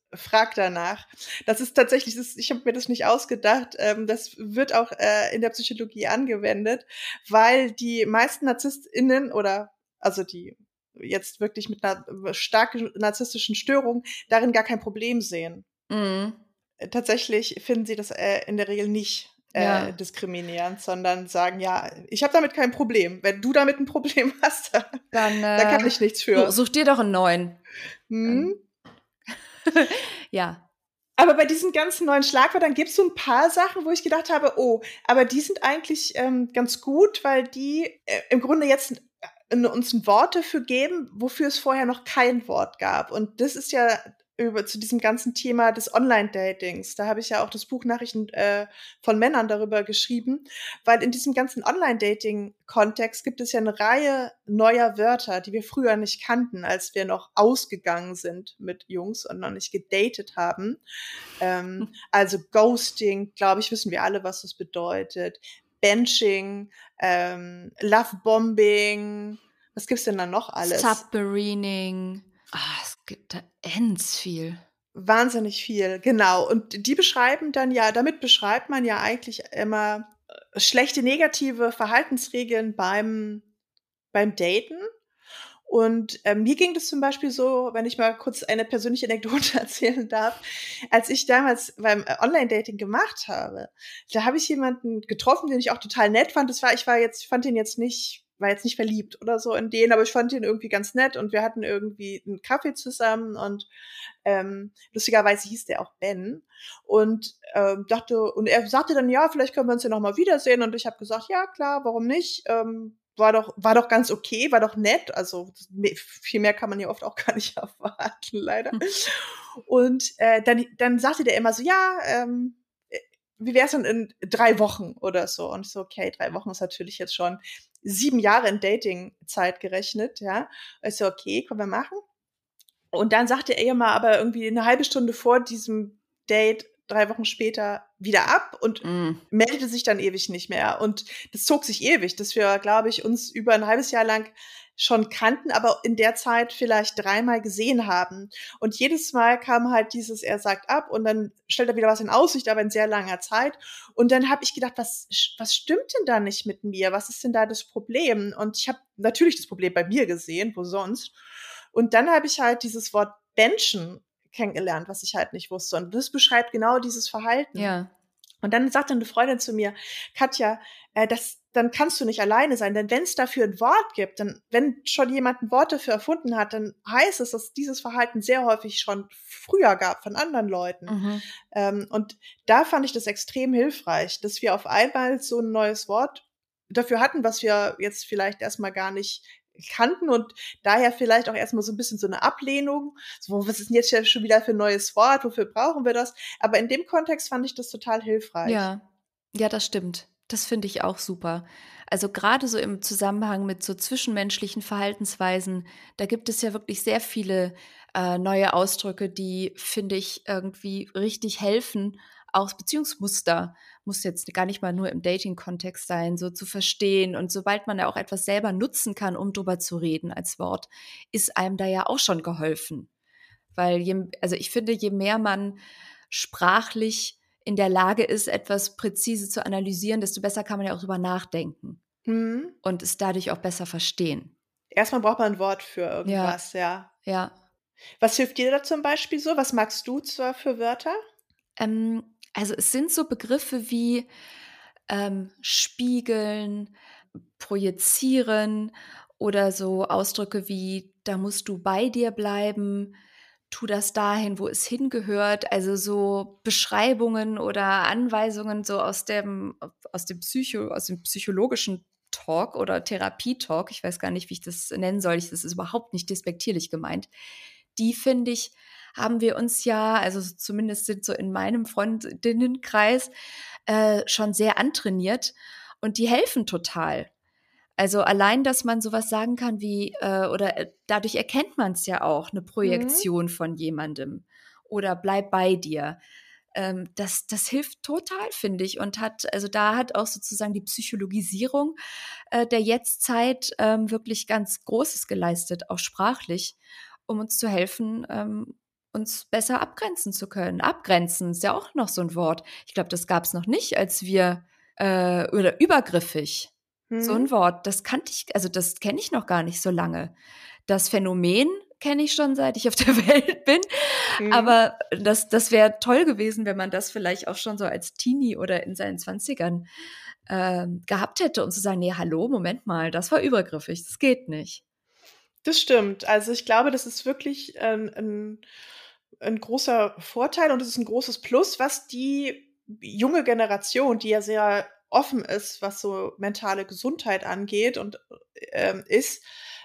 Speaker 2: frag danach. Das ist tatsächlich, ich habe mir das nicht ausgedacht, das wird auch in der Psychologie angewendet, weil die meisten NarzisstInnen oder also die jetzt wirklich mit einer starken narzisstischen Störung darin gar kein Problem sehen.
Speaker 1: Mhm.
Speaker 2: Tatsächlich finden sie das in der Regel nicht
Speaker 1: Ja.
Speaker 2: diskriminierend, sondern sagen, ja, ich habe damit kein Problem. Wenn du damit ein Problem hast,
Speaker 1: Dann
Speaker 2: da kann ich nichts für.
Speaker 1: such dir doch einen neuen.
Speaker 2: Hm?
Speaker 1: Ja.
Speaker 2: Aber bei diesen ganzen neuen Schlagwörtern gibt es so ein paar Sachen, wo ich gedacht habe, oh, aber die sind eigentlich ganz gut, weil die im Grunde jetzt uns ein Wort dafür geben, wofür es vorher noch kein Wort gab. Und das ist ja zu diesem ganzen Thema des Online-Datings. Da habe ich ja auch das Buch Nachrichten von Männern darüber geschrieben, weil in diesem ganzen Online-Dating-Kontext gibt es ja eine Reihe neuer Wörter, die wir früher nicht kannten, als wir noch ausgegangen sind mit Jungs und noch nicht gedatet haben. Also Ghosting, glaube ich, wissen wir alle, was das bedeutet. Benching, Lovebombing, was gibt's denn da noch alles?
Speaker 1: Submarining. Es gibt da ends viel.
Speaker 2: Wahnsinnig viel, genau. Und die beschreiben dann ja, damit beschreibt man ja eigentlich immer schlechte negative Verhaltensregeln beim Daten. Und mir ging das zum Beispiel so, wenn ich mal kurz eine persönliche Anekdote erzählen darf, als ich damals beim Online-Dating gemacht habe, da habe ich jemanden getroffen, den ich auch total nett fand. War jetzt nicht verliebt oder so in den, aber ich fand ihn irgendwie ganz nett und wir hatten irgendwie einen Kaffee zusammen und lustigerweise hieß der auch Ben und er sagte dann, ja, vielleicht können wir uns ja noch mal wiedersehen und ich habe gesagt, ja klar, warum nicht? War doch ganz okay, war doch nett. Also viel mehr kann man ja oft auch gar nicht erwarten, leider. Und dann sagte der immer so, ja, wie wär's denn in 3 Wochen oder so? Und ich so, okay, 3 Wochen ist natürlich jetzt schon 7 Jahre in Dating-Zeit gerechnet, ja. Und ich so, okay, können wir machen. Und dann sagte er mal aber irgendwie eine halbe Stunde vor diesem Date, 3 Wochen später wieder ab und meldete sich dann ewig nicht mehr. Und das zog sich ewig, dass wir, glaube ich, uns über ein halbes Jahr lang schon kannten, aber in der Zeit vielleicht 3-mal gesehen haben. Und jedes Mal kam halt dieses, er sagt ab und dann stellt er wieder was in Aussicht, aber in sehr langer Zeit. Und dann habe ich gedacht, was stimmt denn da nicht mit mir? Was ist denn da das Problem? Und ich habe natürlich das Problem bei mir gesehen, wo sonst. Und dann habe ich halt dieses Wort benchen kennengelernt, was ich halt nicht wusste. Und das beschreibt genau dieses Verhalten.
Speaker 1: Ja.
Speaker 2: Und dann sagte eine Freundin zu mir, Katja, dann kannst du nicht alleine sein, denn wenn es dafür ein Wort gibt, dann, wenn schon jemand ein Wort dafür erfunden hat, dann heißt es, dass dieses Verhalten sehr häufig schon früher gab von anderen Leuten. Und da fand ich das extrem hilfreich, dass wir auf einmal so ein neues Wort dafür hatten, was wir jetzt vielleicht erstmal gar nicht kannten und daher vielleicht auch erstmal so ein bisschen so eine Ablehnung. So, was ist denn jetzt schon wieder für ein neues Wort? Wofür brauchen wir das? Aber in dem Kontext fand ich das total hilfreich.
Speaker 1: Ja, ja, das stimmt. Das finde ich auch super. Also gerade so im Zusammenhang mit so zwischenmenschlichen Verhaltensweisen, da gibt es ja wirklich sehr viele neue Ausdrücke, die, finde ich, irgendwie richtig helfen, auch Beziehungsmuster, muss jetzt gar nicht mal nur im Dating-Kontext sein, so zu verstehen. Und sobald man ja auch etwas selber nutzen kann, um drüber zu reden als Wort, ist einem da ja auch schon geholfen. Weil also ich finde, je mehr man sprachlich in der Lage ist, etwas präzise zu analysieren, desto besser kann man ja auch drüber nachdenken und es dadurch auch besser verstehen.
Speaker 2: Erstmal braucht man ein Wort für irgendwas, ja.
Speaker 1: Ja.
Speaker 2: Was hilft dir da zum Beispiel so? Was magst du zwar für Wörter?
Speaker 1: Also es sind so Begriffe wie spiegeln, projizieren oder so Ausdrücke wie, da musst du bei dir bleiben, tu das dahin, wo es hingehört. Also so Beschreibungen oder Anweisungen so aus dem psychologischen Talk oder Therapietalk. Ich weiß gar nicht, wie ich das nennen soll. Das ist überhaupt nicht despektierlich gemeint. Die, finde ich, haben wir uns ja, also zumindest sind so in meinem Freundinnenkreis, schon sehr antrainiert und die helfen total. Also allein, dass man sowas sagen kann wie, dadurch erkennt man es ja auch, eine Projektion von jemandem oder bleib bei dir. Das hilft total, finde ich, und da hat auch sozusagen die Psychologisierung der Jetztzeit wirklich ganz Großes geleistet, auch sprachlich, um uns zu helfen, uns besser abgrenzen zu können. Abgrenzen ist ja auch noch so ein Wort. Ich glaube, das gab es noch nicht, als wir oder übergriffig. So ein Wort, das kenne ich noch gar nicht so lange. Das Phänomen kenne ich schon, seit ich auf der Welt bin. Aber das wäre toll gewesen, wenn man das vielleicht auch schon so als Teenie oder in seinen 20ern gehabt hätte, um zu sagen, nee, hallo, Moment mal, das war übergriffig, das geht nicht.
Speaker 2: Das stimmt. Also ich glaube, das ist wirklich ein großer Vorteil und es ist ein großes Plus, was die junge Generation, die ja sehr offen ist, was so mentale Gesundheit angeht und ist.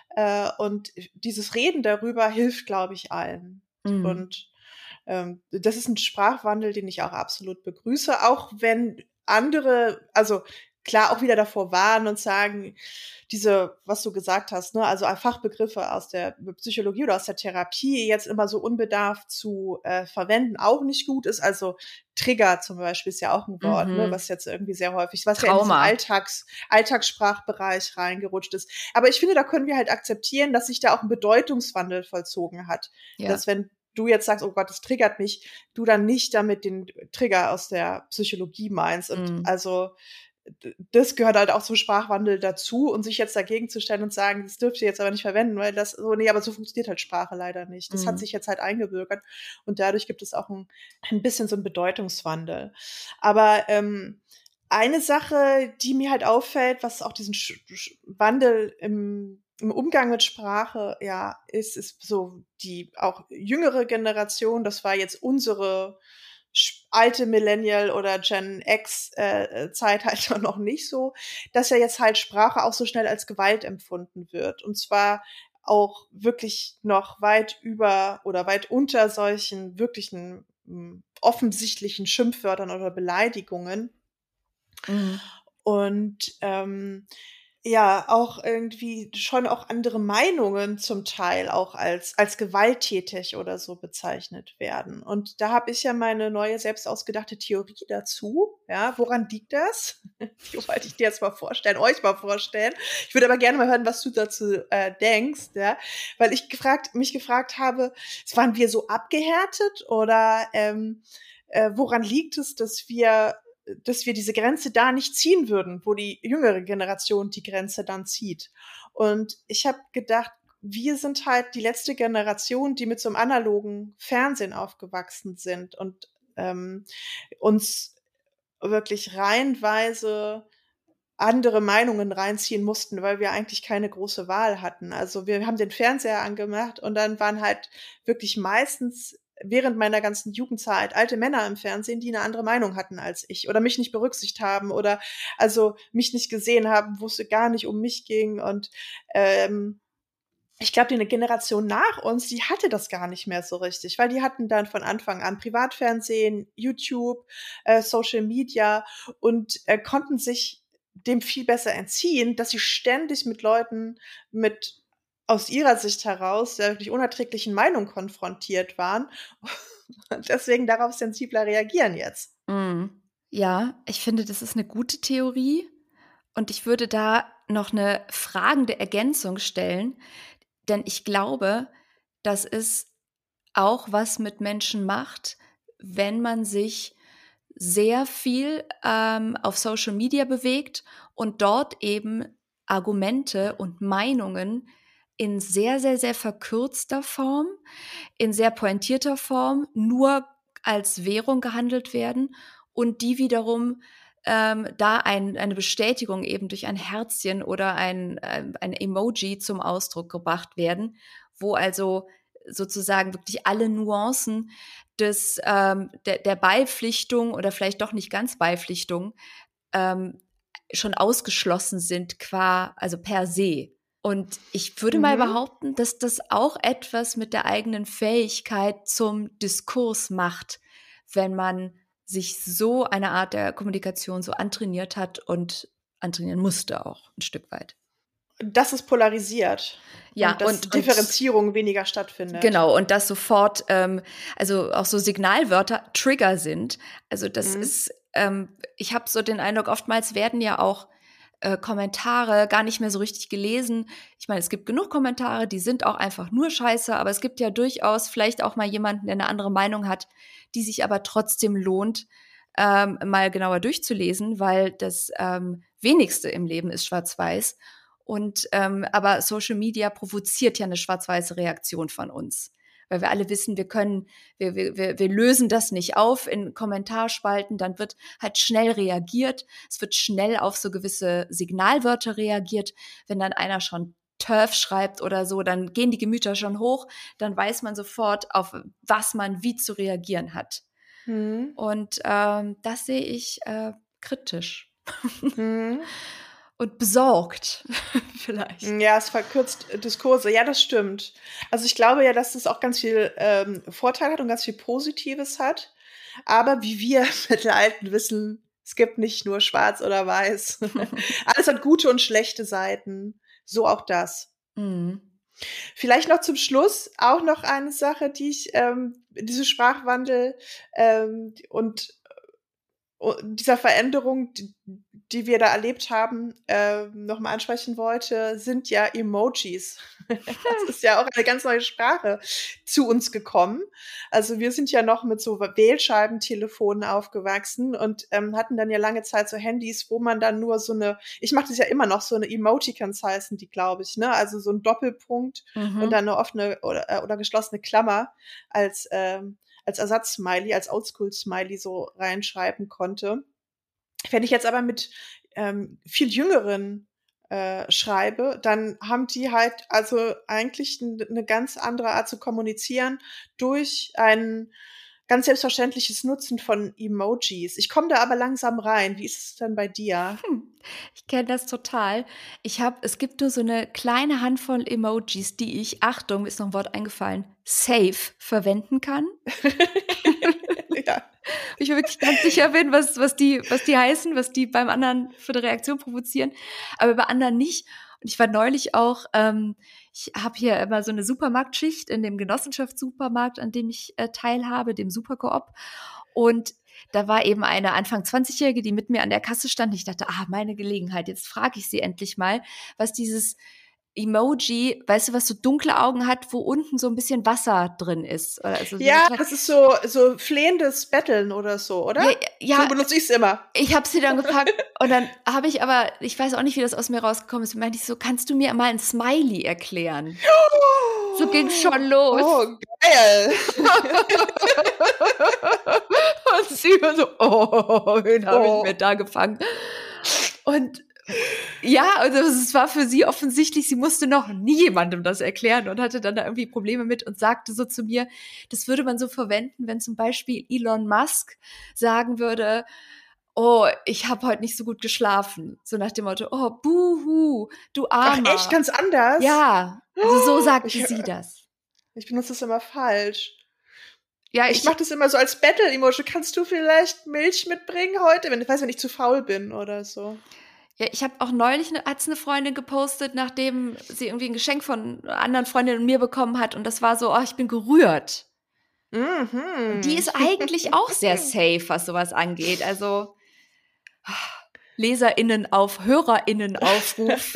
Speaker 2: Und dieses Reden darüber hilft, glaube ich, allen. Und das ist ein Sprachwandel, den ich auch absolut begrüße, auch wenn andere, also klar auch wieder davor warnen und sagen, diese, was du gesagt hast, ne, also Fachbegriffe aus der Psychologie oder aus der Therapie jetzt immer so unbedarft zu verwenden, auch nicht gut ist. Also Trigger zum Beispiel ist ja auch ein Wort, ne, was jetzt irgendwie sehr häufig, was
Speaker 1: Trauma.
Speaker 2: ja in diesen Alltagssprachbereich reingerutscht ist. Aber ich finde, da können wir halt akzeptieren, dass sich da auch ein Bedeutungswandel vollzogen hat. Ja. Dass wenn du jetzt sagst, oh Gott, das triggert mich, du dann nicht damit den Trigger aus der Psychologie meinst. Und also das gehört halt auch zum Sprachwandel dazu und sich jetzt dagegen zu stellen und sagen, das dürft ihr jetzt aber nicht verwenden, weil das so, nee, aber so funktioniert halt Sprache leider nicht. Das hat sich jetzt halt eingebürgert und dadurch gibt es auch ein bisschen so einen Bedeutungswandel. Aber eine Sache, die mir halt auffällt, was auch diesen Wandel im Umgang mit Sprache, ja, ist so die auch jüngere Generation, das war jetzt unsere alte Millennial oder Gen X Zeit halt noch nicht so, dass ja jetzt halt Sprache auch so schnell als Gewalt empfunden wird. Und zwar auch wirklich noch weit über oder weit unter solchen wirklichen offensichtlichen Schimpfwörtern oder Beleidigungen. Und ja, auch irgendwie schon auch andere Meinungen zum Teil auch als gewalttätig oder so bezeichnet werden. Und da habe ich ja meine neue selbst ausgedachte Theorie dazu. Ja, woran liegt das? Die wollte ich dir jetzt mal vorstellen, euch mal vorstellen. Ich würde aber gerne mal hören, was du dazu denkst, ja, weil ich mich gefragt habe, waren wir so abgehärtet oder woran liegt es, dass wir diese Grenze da nicht ziehen würden, wo die jüngere Generation die Grenze dann zieht. Und ich habe gedacht, wir sind halt die letzte Generation, die mit so einem analogen Fernsehen aufgewachsen sind und uns wirklich reihenweise andere Meinungen reinziehen mussten, weil wir eigentlich keine große Wahl hatten. Also wir haben den Fernseher angemacht und dann waren halt wirklich meistens während meiner ganzen Jugendzeit alte Männer im Fernsehen, die eine andere Meinung hatten als ich oder mich nicht berücksichtigt haben oder also mich nicht gesehen haben, wo es gar nicht um mich ging. Und ich glaube, die Generation nach uns, die hatte das gar nicht mehr so richtig, weil die hatten dann von Anfang an Privatfernsehen, YouTube, Social Media und konnten sich dem viel besser entziehen, dass sie ständig mit Leuten mit aus ihrer Sicht heraus der wirklich unerträglichen Meinung konfrontiert waren und deswegen darauf sensibler reagieren jetzt.
Speaker 1: Ja, ich finde, das ist eine gute Theorie und ich würde da noch eine fragende Ergänzung stellen, denn ich glaube, dass es auch was mit Menschen macht, wenn man sich sehr viel auf Social Media bewegt und dort eben Argumente und Meinungen in sehr, sehr, sehr verkürzter Form, in sehr pointierter Form nur als Währung gehandelt werden und die wiederum da eine Bestätigung eben durch ein Herzchen oder ein Emoji zum Ausdruck gebracht werden, wo also sozusagen wirklich alle Nuancen der Beipflichtung oder vielleicht doch nicht ganz Beipflichtung schon ausgeschlossen sind also per se. Und ich würde mal behaupten, dass das auch etwas mit der eigenen Fähigkeit zum Diskurs macht, wenn man sich so eine Art der Kommunikation so antrainiert hat und antrainieren musste auch ein Stück weit.
Speaker 2: Das ist polarisiert.
Speaker 1: Ja,
Speaker 2: und dass Differenzierung weniger stattfindet.
Speaker 1: Genau, und dass sofort, also auch so Signalwörter Trigger sind. Also das ist, ich habe so den Eindruck, oftmals werden ja auch Kommentare gar nicht mehr so richtig gelesen. Ich meine, es gibt genug Kommentare, die sind auch einfach nur scheiße, aber es gibt ja durchaus vielleicht auch mal jemanden, der eine andere Meinung hat, die sich aber trotzdem lohnt, mal genauer durchzulesen, weil das Wenigste im Leben ist schwarz-weiß. Und aber Social Media provoziert ja eine schwarz-weiße Reaktion von uns. Weil wir alle wissen, wir lösen das nicht auf in Kommentarspalten, dann wird halt schnell reagiert. Es wird schnell auf so gewisse Signalwörter reagiert. Wenn dann einer schon TERF schreibt oder so, dann gehen die Gemüter schon hoch, dann weiß man sofort, auf was man wie zu reagieren hat. Und das sehe ich kritisch. Und besorgt, vielleicht.
Speaker 2: Ja, es verkürzt Diskurse. Ja, das stimmt. Also ich glaube ja, dass das auch ganz viel Vorteil hat und ganz viel Positives hat. Aber wie wir Mittelalten wissen, es gibt nicht nur schwarz oder weiß. Alles hat gute und schlechte Seiten. So auch das. Vielleicht noch zum Schluss auch noch eine Sache, die ich diese Sprachwandel und dieser Veränderung, die wir da erlebt haben, nochmal ansprechen wollte, sind ja Emojis. Das ist ja auch eine ganz neue Sprache zu uns gekommen. Also wir sind ja noch mit so Wählscheibentelefonen aufgewachsen und hatten dann ja lange Zeit so Handys, wo man dann nur so eine, ich mache das ja immer noch, so eine Emoticons heißen die, glaube ich, ne? Also so ein Doppelpunkt und dann eine offene oder geschlossene Klammer als Ersatz-Smiley, als Oldschool-Smiley so reinschreiben konnte. Wenn ich jetzt aber mit viel Jüngeren schreibe, dann haben die halt also eigentlich eine ganz andere Art zu kommunizieren durch ein ganz selbstverständliches Nutzen von Emojis. Ich komme da aber langsam rein. Wie ist es denn bei dir?
Speaker 1: Ich kenne das total. Es gibt nur so eine kleine Handvoll Emojis, die ich, Achtung, mir ist noch ein Wort eingefallen, safe verwenden kann.
Speaker 2: Ja.
Speaker 1: Ich mir wirklich ganz sicher bin, was die heißen, was die beim anderen für eine Reaktion provozieren, aber bei anderen nicht. Und ich war neulich auch, ich habe hier immer so eine Supermarktschicht in dem Genossenschaftssupermarkt, an dem ich teilhabe, dem Supercoop. Und da war eben eine Anfang 20-Jährige, die mit mir an der Kasse stand. Und ich dachte, meine Gelegenheit, jetzt frage ich sie endlich mal, was dieses Emoji, weißt du, was so dunkle Augen hat, wo unten so ein bisschen Wasser drin ist. Oder also
Speaker 2: ja, das ist so flehendes Betteln oder so, oder?
Speaker 1: Ja,
Speaker 2: so benutze ich es immer.
Speaker 1: Ich habe sie dann gefragt und dann habe ich aber, ich weiß auch nicht, wie das aus mir rausgekommen ist, und meinte ich so, kannst du mir mal ein Smiley erklären? So ging's schon los.
Speaker 2: Oh, geil.
Speaker 1: Und sie war so, wen habe ich mir da gefangen? Und ja, also es war für sie offensichtlich, sie musste noch nie jemandem das erklären und hatte dann da irgendwie Probleme mit und sagte so zu mir, das würde man so verwenden, wenn zum Beispiel Elon Musk sagen würde, ich habe heute nicht so gut geschlafen. So nach dem Motto, buhu, du Armer.
Speaker 2: Ach, echt? Ganz anders?
Speaker 1: Ja, also so sagte sie das.
Speaker 2: Ich benutze das immer falsch.
Speaker 1: Ja,
Speaker 2: ich mache das immer so als Battle-Emoji. Kannst du vielleicht Milch mitbringen heute? Wenn ich zu faul bin oder so.
Speaker 1: Ja, ich habe auch neulich hat's eine Freundin gepostet, nachdem sie irgendwie ein Geschenk von einer anderen Freundin und mir bekommen hat. Und das war so, ich bin gerührt. Und die ist eigentlich auch sehr safe, was sowas angeht. Also HörerInnen-Aufruf.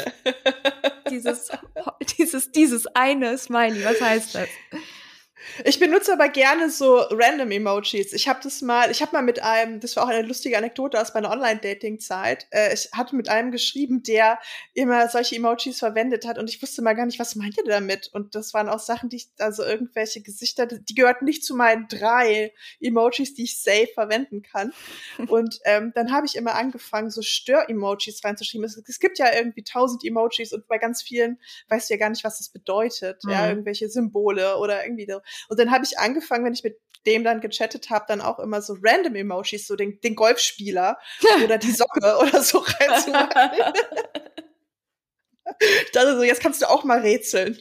Speaker 1: dieses eine Smiley, was heißt das?
Speaker 2: Ich benutze aber gerne so random Emojis. Ich habe mal mit einem, das war auch eine lustige Anekdote aus meiner Online-Dating-Zeit, ich hatte mit einem geschrieben, der immer solche Emojis verwendet hat und ich wusste mal gar nicht, was meint ihr damit? Und das waren auch Sachen, also irgendwelche Gesichter, die gehörten nicht zu meinen 3 Emojis, die ich safe verwenden kann. Und dann habe ich immer angefangen, so Stör-Emojis reinzuschreiben. Es gibt ja irgendwie 1000 Emojis und bei ganz vielen weißt du ja gar nicht, was das bedeutet. Ja, irgendwelche Symbole oder irgendwie so. Und dann habe ich angefangen, wenn ich mit dem dann gechattet habe, dann auch immer so random Emojis, so den Golfspieler oder die Socke oder so reinzumachen. Ich dachte so, jetzt kannst du auch mal rätseln.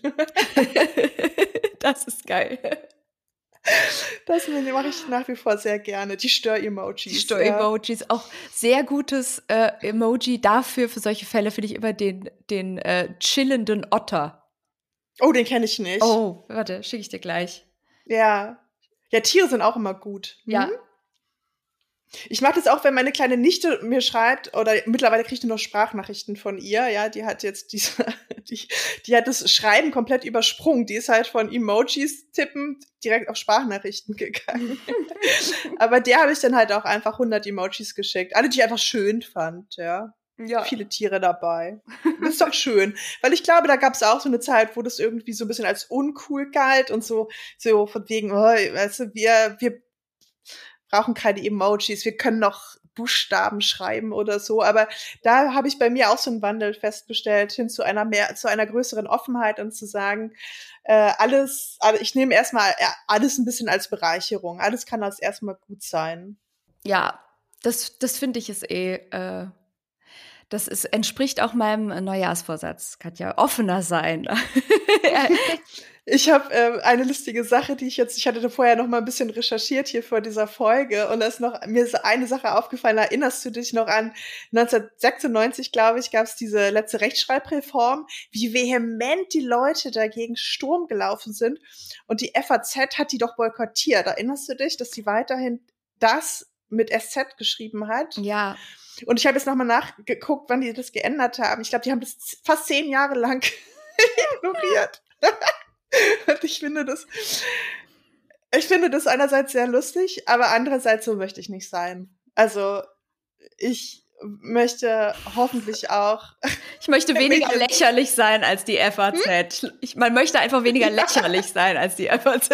Speaker 1: Das ist geil.
Speaker 2: Das mache ich nach wie vor sehr gerne. Die Stör-Emojis.
Speaker 1: Die Stör-Emojis, ja. Auch sehr gutes Emoji dafür, für solche Fälle finde ich immer den chillenden Otter.
Speaker 2: Oh, den kenne ich nicht.
Speaker 1: Oh, warte, schicke ich dir gleich.
Speaker 2: Ja. Ja, Tiere sind auch immer gut.
Speaker 1: Ja.
Speaker 2: Ich mache das auch, wenn meine kleine Nichte mir schreibt, oder mittlerweile kriege ich nur noch Sprachnachrichten von ihr, ja, die hat jetzt die hat das Schreiben komplett übersprungen. Die ist halt von Emojis tippen direkt auf Sprachnachrichten gegangen. Aber der habe ich dann halt auch einfach 100 Emojis geschickt. Alle, die ich einfach schön fand, ja.
Speaker 1: Ja.
Speaker 2: Viele Tiere dabei. Das ist doch schön. Weil ich glaube, da gab es auch so eine Zeit, wo das irgendwie so ein bisschen als uncool galt und so von wegen, oh, weißt du, wir brauchen keine Emojis, wir können noch Buchstaben schreiben oder so, aber da habe ich bei mir auch so einen Wandel festgestellt hin zu einer größeren Offenheit und zu sagen, ich nehme erstmal alles ein bisschen als Bereicherung, alles kann als erstmal gut sein.
Speaker 1: Ja, das finde ich ist entspricht auch meinem Neujahrsvorsatz, Katja, offener sein.
Speaker 2: Ich habe eine lustige Sache, ich hatte da vorher noch mal ein bisschen recherchiert hier vor dieser Folge und mir ist eine Sache aufgefallen, erinnerst du dich noch an 1996, glaube ich, gab es diese letzte Rechtschreibreform, wie vehement die Leute dagegen Sturm gelaufen sind und die FAZ hat die doch boykottiert. Erinnerst du dich, dass die weiterhin das mit SZ geschrieben hat?
Speaker 1: Ja.
Speaker 2: Und ich habe jetzt noch mal nachgeguckt, wann die das geändert haben. Ich glaube, die haben das fast 10 Jahre lang ignoriert. Und ich finde das einerseits sehr lustig, aber andererseits so möchte ich nicht sein. Also ich möchte hoffentlich auch.
Speaker 1: Ich möchte weniger lächerlich sein als die FAZ. Man möchte einfach weniger lächerlich sein als die FAZ.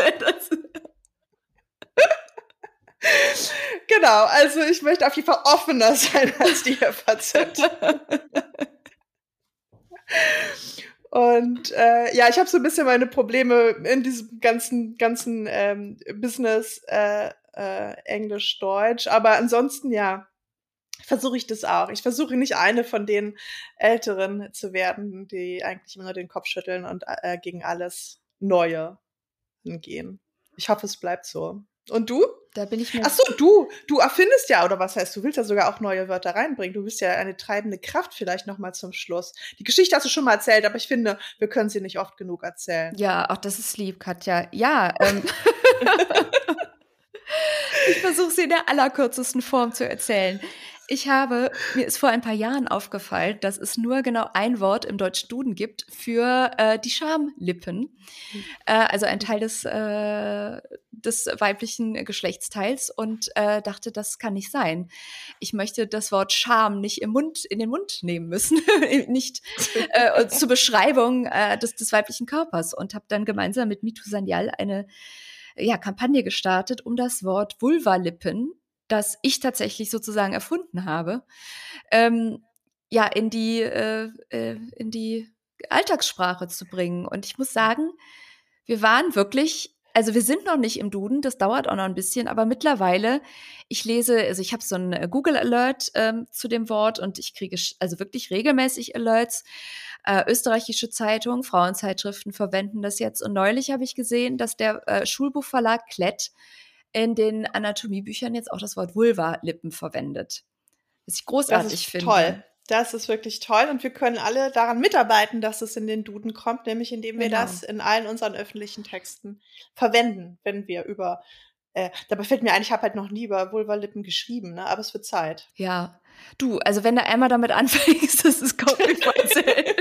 Speaker 2: Genau, also ich möchte auf jeden Fall offener sein als die FAZ. Und ich habe so ein bisschen meine Probleme in diesem ganzen Business Englisch-Deutsch. Aber ansonsten, ja, versuche ich das auch. Ich versuche nicht eine von den Älteren zu werden, die eigentlich immer nur den Kopf schütteln und gegen alles Neue gehen. Ich hoffe, es bleibt so. Und du?
Speaker 1: Da bin ich mir.
Speaker 2: Ach so, du erfindest ja, oder was heißt, du willst ja sogar auch neue Wörter reinbringen. Du bist ja eine treibende Kraft vielleicht noch mal zum Schluss. Die Geschichte hast du schon mal erzählt, aber ich finde, wir können sie nicht oft genug erzählen.
Speaker 1: Ja, auch das ist lieb, Katja. Ja, ich versuche sie in der allerkürzesten Form zu erzählen. Mir ist vor ein paar Jahren aufgefallen, dass es nur genau ein Wort im deutschen Duden gibt für die Schamlippen. Also ein Teil des weiblichen Geschlechtsteils und dachte, das kann nicht sein. Ich möchte das Wort Scham nicht in den Mund nehmen müssen, nicht zur Beschreibung des weiblichen Körpers und habe dann gemeinsam mit Mitu Sanyal eine Kampagne gestartet, um das Wort Vulvalippen, das ich tatsächlich sozusagen erfunden habe, in die Alltagssprache zu bringen. Und ich muss sagen, wir sind noch nicht im Duden, das dauert auch noch ein bisschen, aber mittlerweile, ich habe so einen Google Alert zu dem Wort und ich kriege also wirklich regelmäßig Alerts. Österreichische Zeitungen, Frauenzeitschriften verwenden das jetzt. Und neulich habe ich gesehen, dass der Schulbuchverlag Klett in den Anatomiebüchern jetzt auch das Wort Vulvalippen verwendet. Was ich großartig finde.
Speaker 2: Toll. Das ist wirklich toll und wir können alle daran mitarbeiten, dass es in den Duden kommt, nämlich indem wir das in allen unseren öffentlichen Texten verwenden, wenn wir dabei fällt mir ein, ich habe halt noch nie über Vulvalippen geschrieben, ne? Aber es wird Zeit.
Speaker 1: Ja, du, also wenn du einmal damit anfängst, das ist kommt mir voll selbst.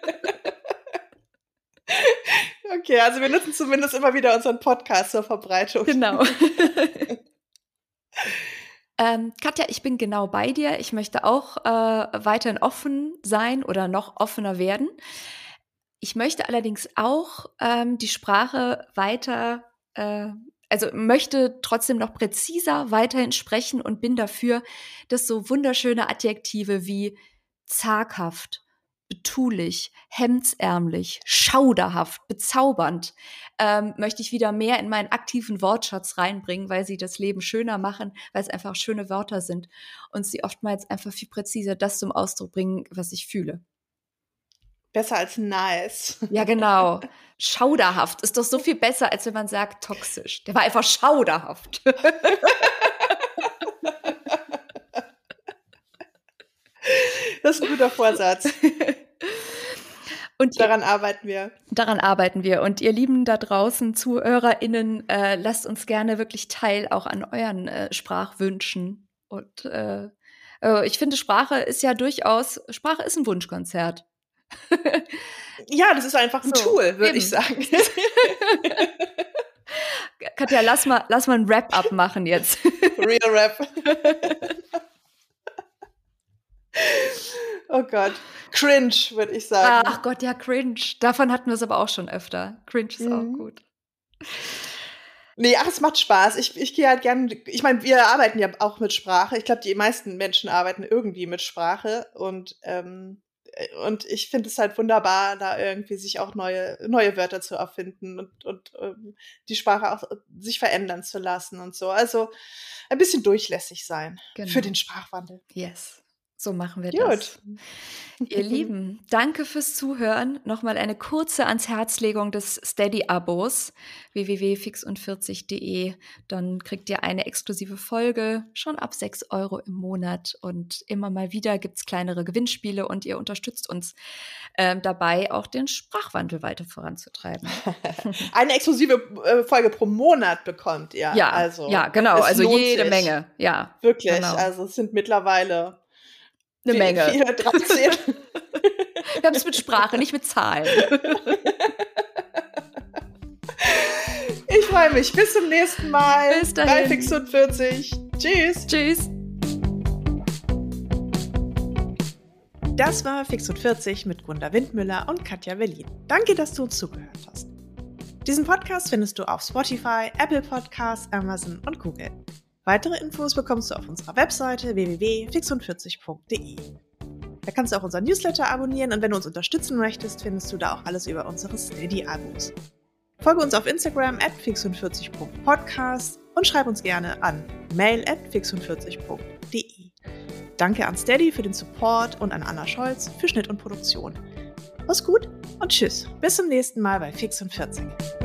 Speaker 2: Okay, also wir nutzen zumindest immer wieder unseren Podcast zur Verbreitung.
Speaker 1: Genau. Katja, ich bin genau bei dir. Ich möchte auch weiterhin offen sein oder noch offener werden. Ich möchte allerdings auch die Sprache möchte trotzdem noch präziser weiterhin sprechen und bin dafür, dass so wunderschöne Adjektive wie zaghaft, betulich, hemdsärmlich, schauderhaft, bezaubernd, möchte ich wieder mehr in meinen aktiven Wortschatz reinbringen, weil sie das Leben schöner machen, weil es einfach schöne Wörter sind und sie oftmals einfach viel präziser das zum Ausdruck bringen, was ich fühle.
Speaker 2: Besser als nice.
Speaker 1: Ja, genau. Schauderhaft ist doch so viel besser, als wenn man sagt toxisch. Der war einfach schauderhaft.
Speaker 2: Das ist ein guter Vorsatz. Und daran arbeiten wir.
Speaker 1: Daran arbeiten wir. Und ihr Lieben da draußen, ZuhörerInnen, lasst uns gerne wirklich teil auch an euren Sprachwünschen Und ich finde, Sprache ist ein Wunschkonzert.
Speaker 2: Ja, das ist einfach ein Tool, würde ich sagen.
Speaker 1: Katja, lass mal ein Wrap-up machen jetzt.
Speaker 2: Real Rap. Oh Gott. Cringe, würde ich sagen.
Speaker 1: Ach Gott, ja, cringe. Davon hatten wir es aber auch schon öfter. Cringe ist auch gut.
Speaker 2: Nee, es macht Spaß. Ich gehe halt gerne, ich meine, wir arbeiten ja auch mit Sprache. Ich glaube, die meisten Menschen arbeiten irgendwie mit Sprache und ich finde es halt wunderbar, da irgendwie sich auch neue Wörter zu erfinden und die Sprache auch sich verändern zu lassen und so. Also ein bisschen durchlässig sein für den Sprachwandel.
Speaker 1: Yes. So machen wir das. Ihr Lieben, danke fürs Zuhören. Nochmal eine kurze Ans-Herz-Legung des Steady-Abos www.fixund40.de. Dann kriegt ihr eine exklusive Folge schon ab 6 € im Monat. Und immer mal wieder gibt es kleinere Gewinnspiele und ihr unterstützt uns dabei, auch den Sprachwandel weiter voranzutreiben.
Speaker 2: Eine exklusive Folge pro Monat bekommt ihr.
Speaker 1: Ja, genau. Also jede Menge. Ja,
Speaker 2: wirklich.
Speaker 1: Genau.
Speaker 2: Also es sind mittlerweile
Speaker 1: eine Menge.
Speaker 2: 4, 13.
Speaker 1: Wir haben es mit Sprache, nicht mit Zahlen.
Speaker 2: Ich freue mich. Bis zum nächsten Mal.
Speaker 1: Bis dahin.
Speaker 2: Bei Fix40. Tschüss.
Speaker 1: Tschüss.
Speaker 2: Das war Fix40 mit Gunda Windmüller und Katja Berlin. Danke, dass du uns zugehört hast. Diesen Podcast findest du auf Spotify, Apple Podcasts, Amazon und Google. Weitere Infos bekommst du auf unserer Webseite www.fixund40.de. Da kannst du auch unseren Newsletter abonnieren und wenn du uns unterstützen möchtest, findest du da auch alles über unsere Steady-Abos. Folge uns auf Instagram @fixund40.podcast und schreib uns gerne an mail@fixund40.de. Danke an Steady für den Support und an Anna Scholz für Schnitt und Produktion. Mach's gut und tschüss. Bis zum nächsten Mal bei Fix und 40.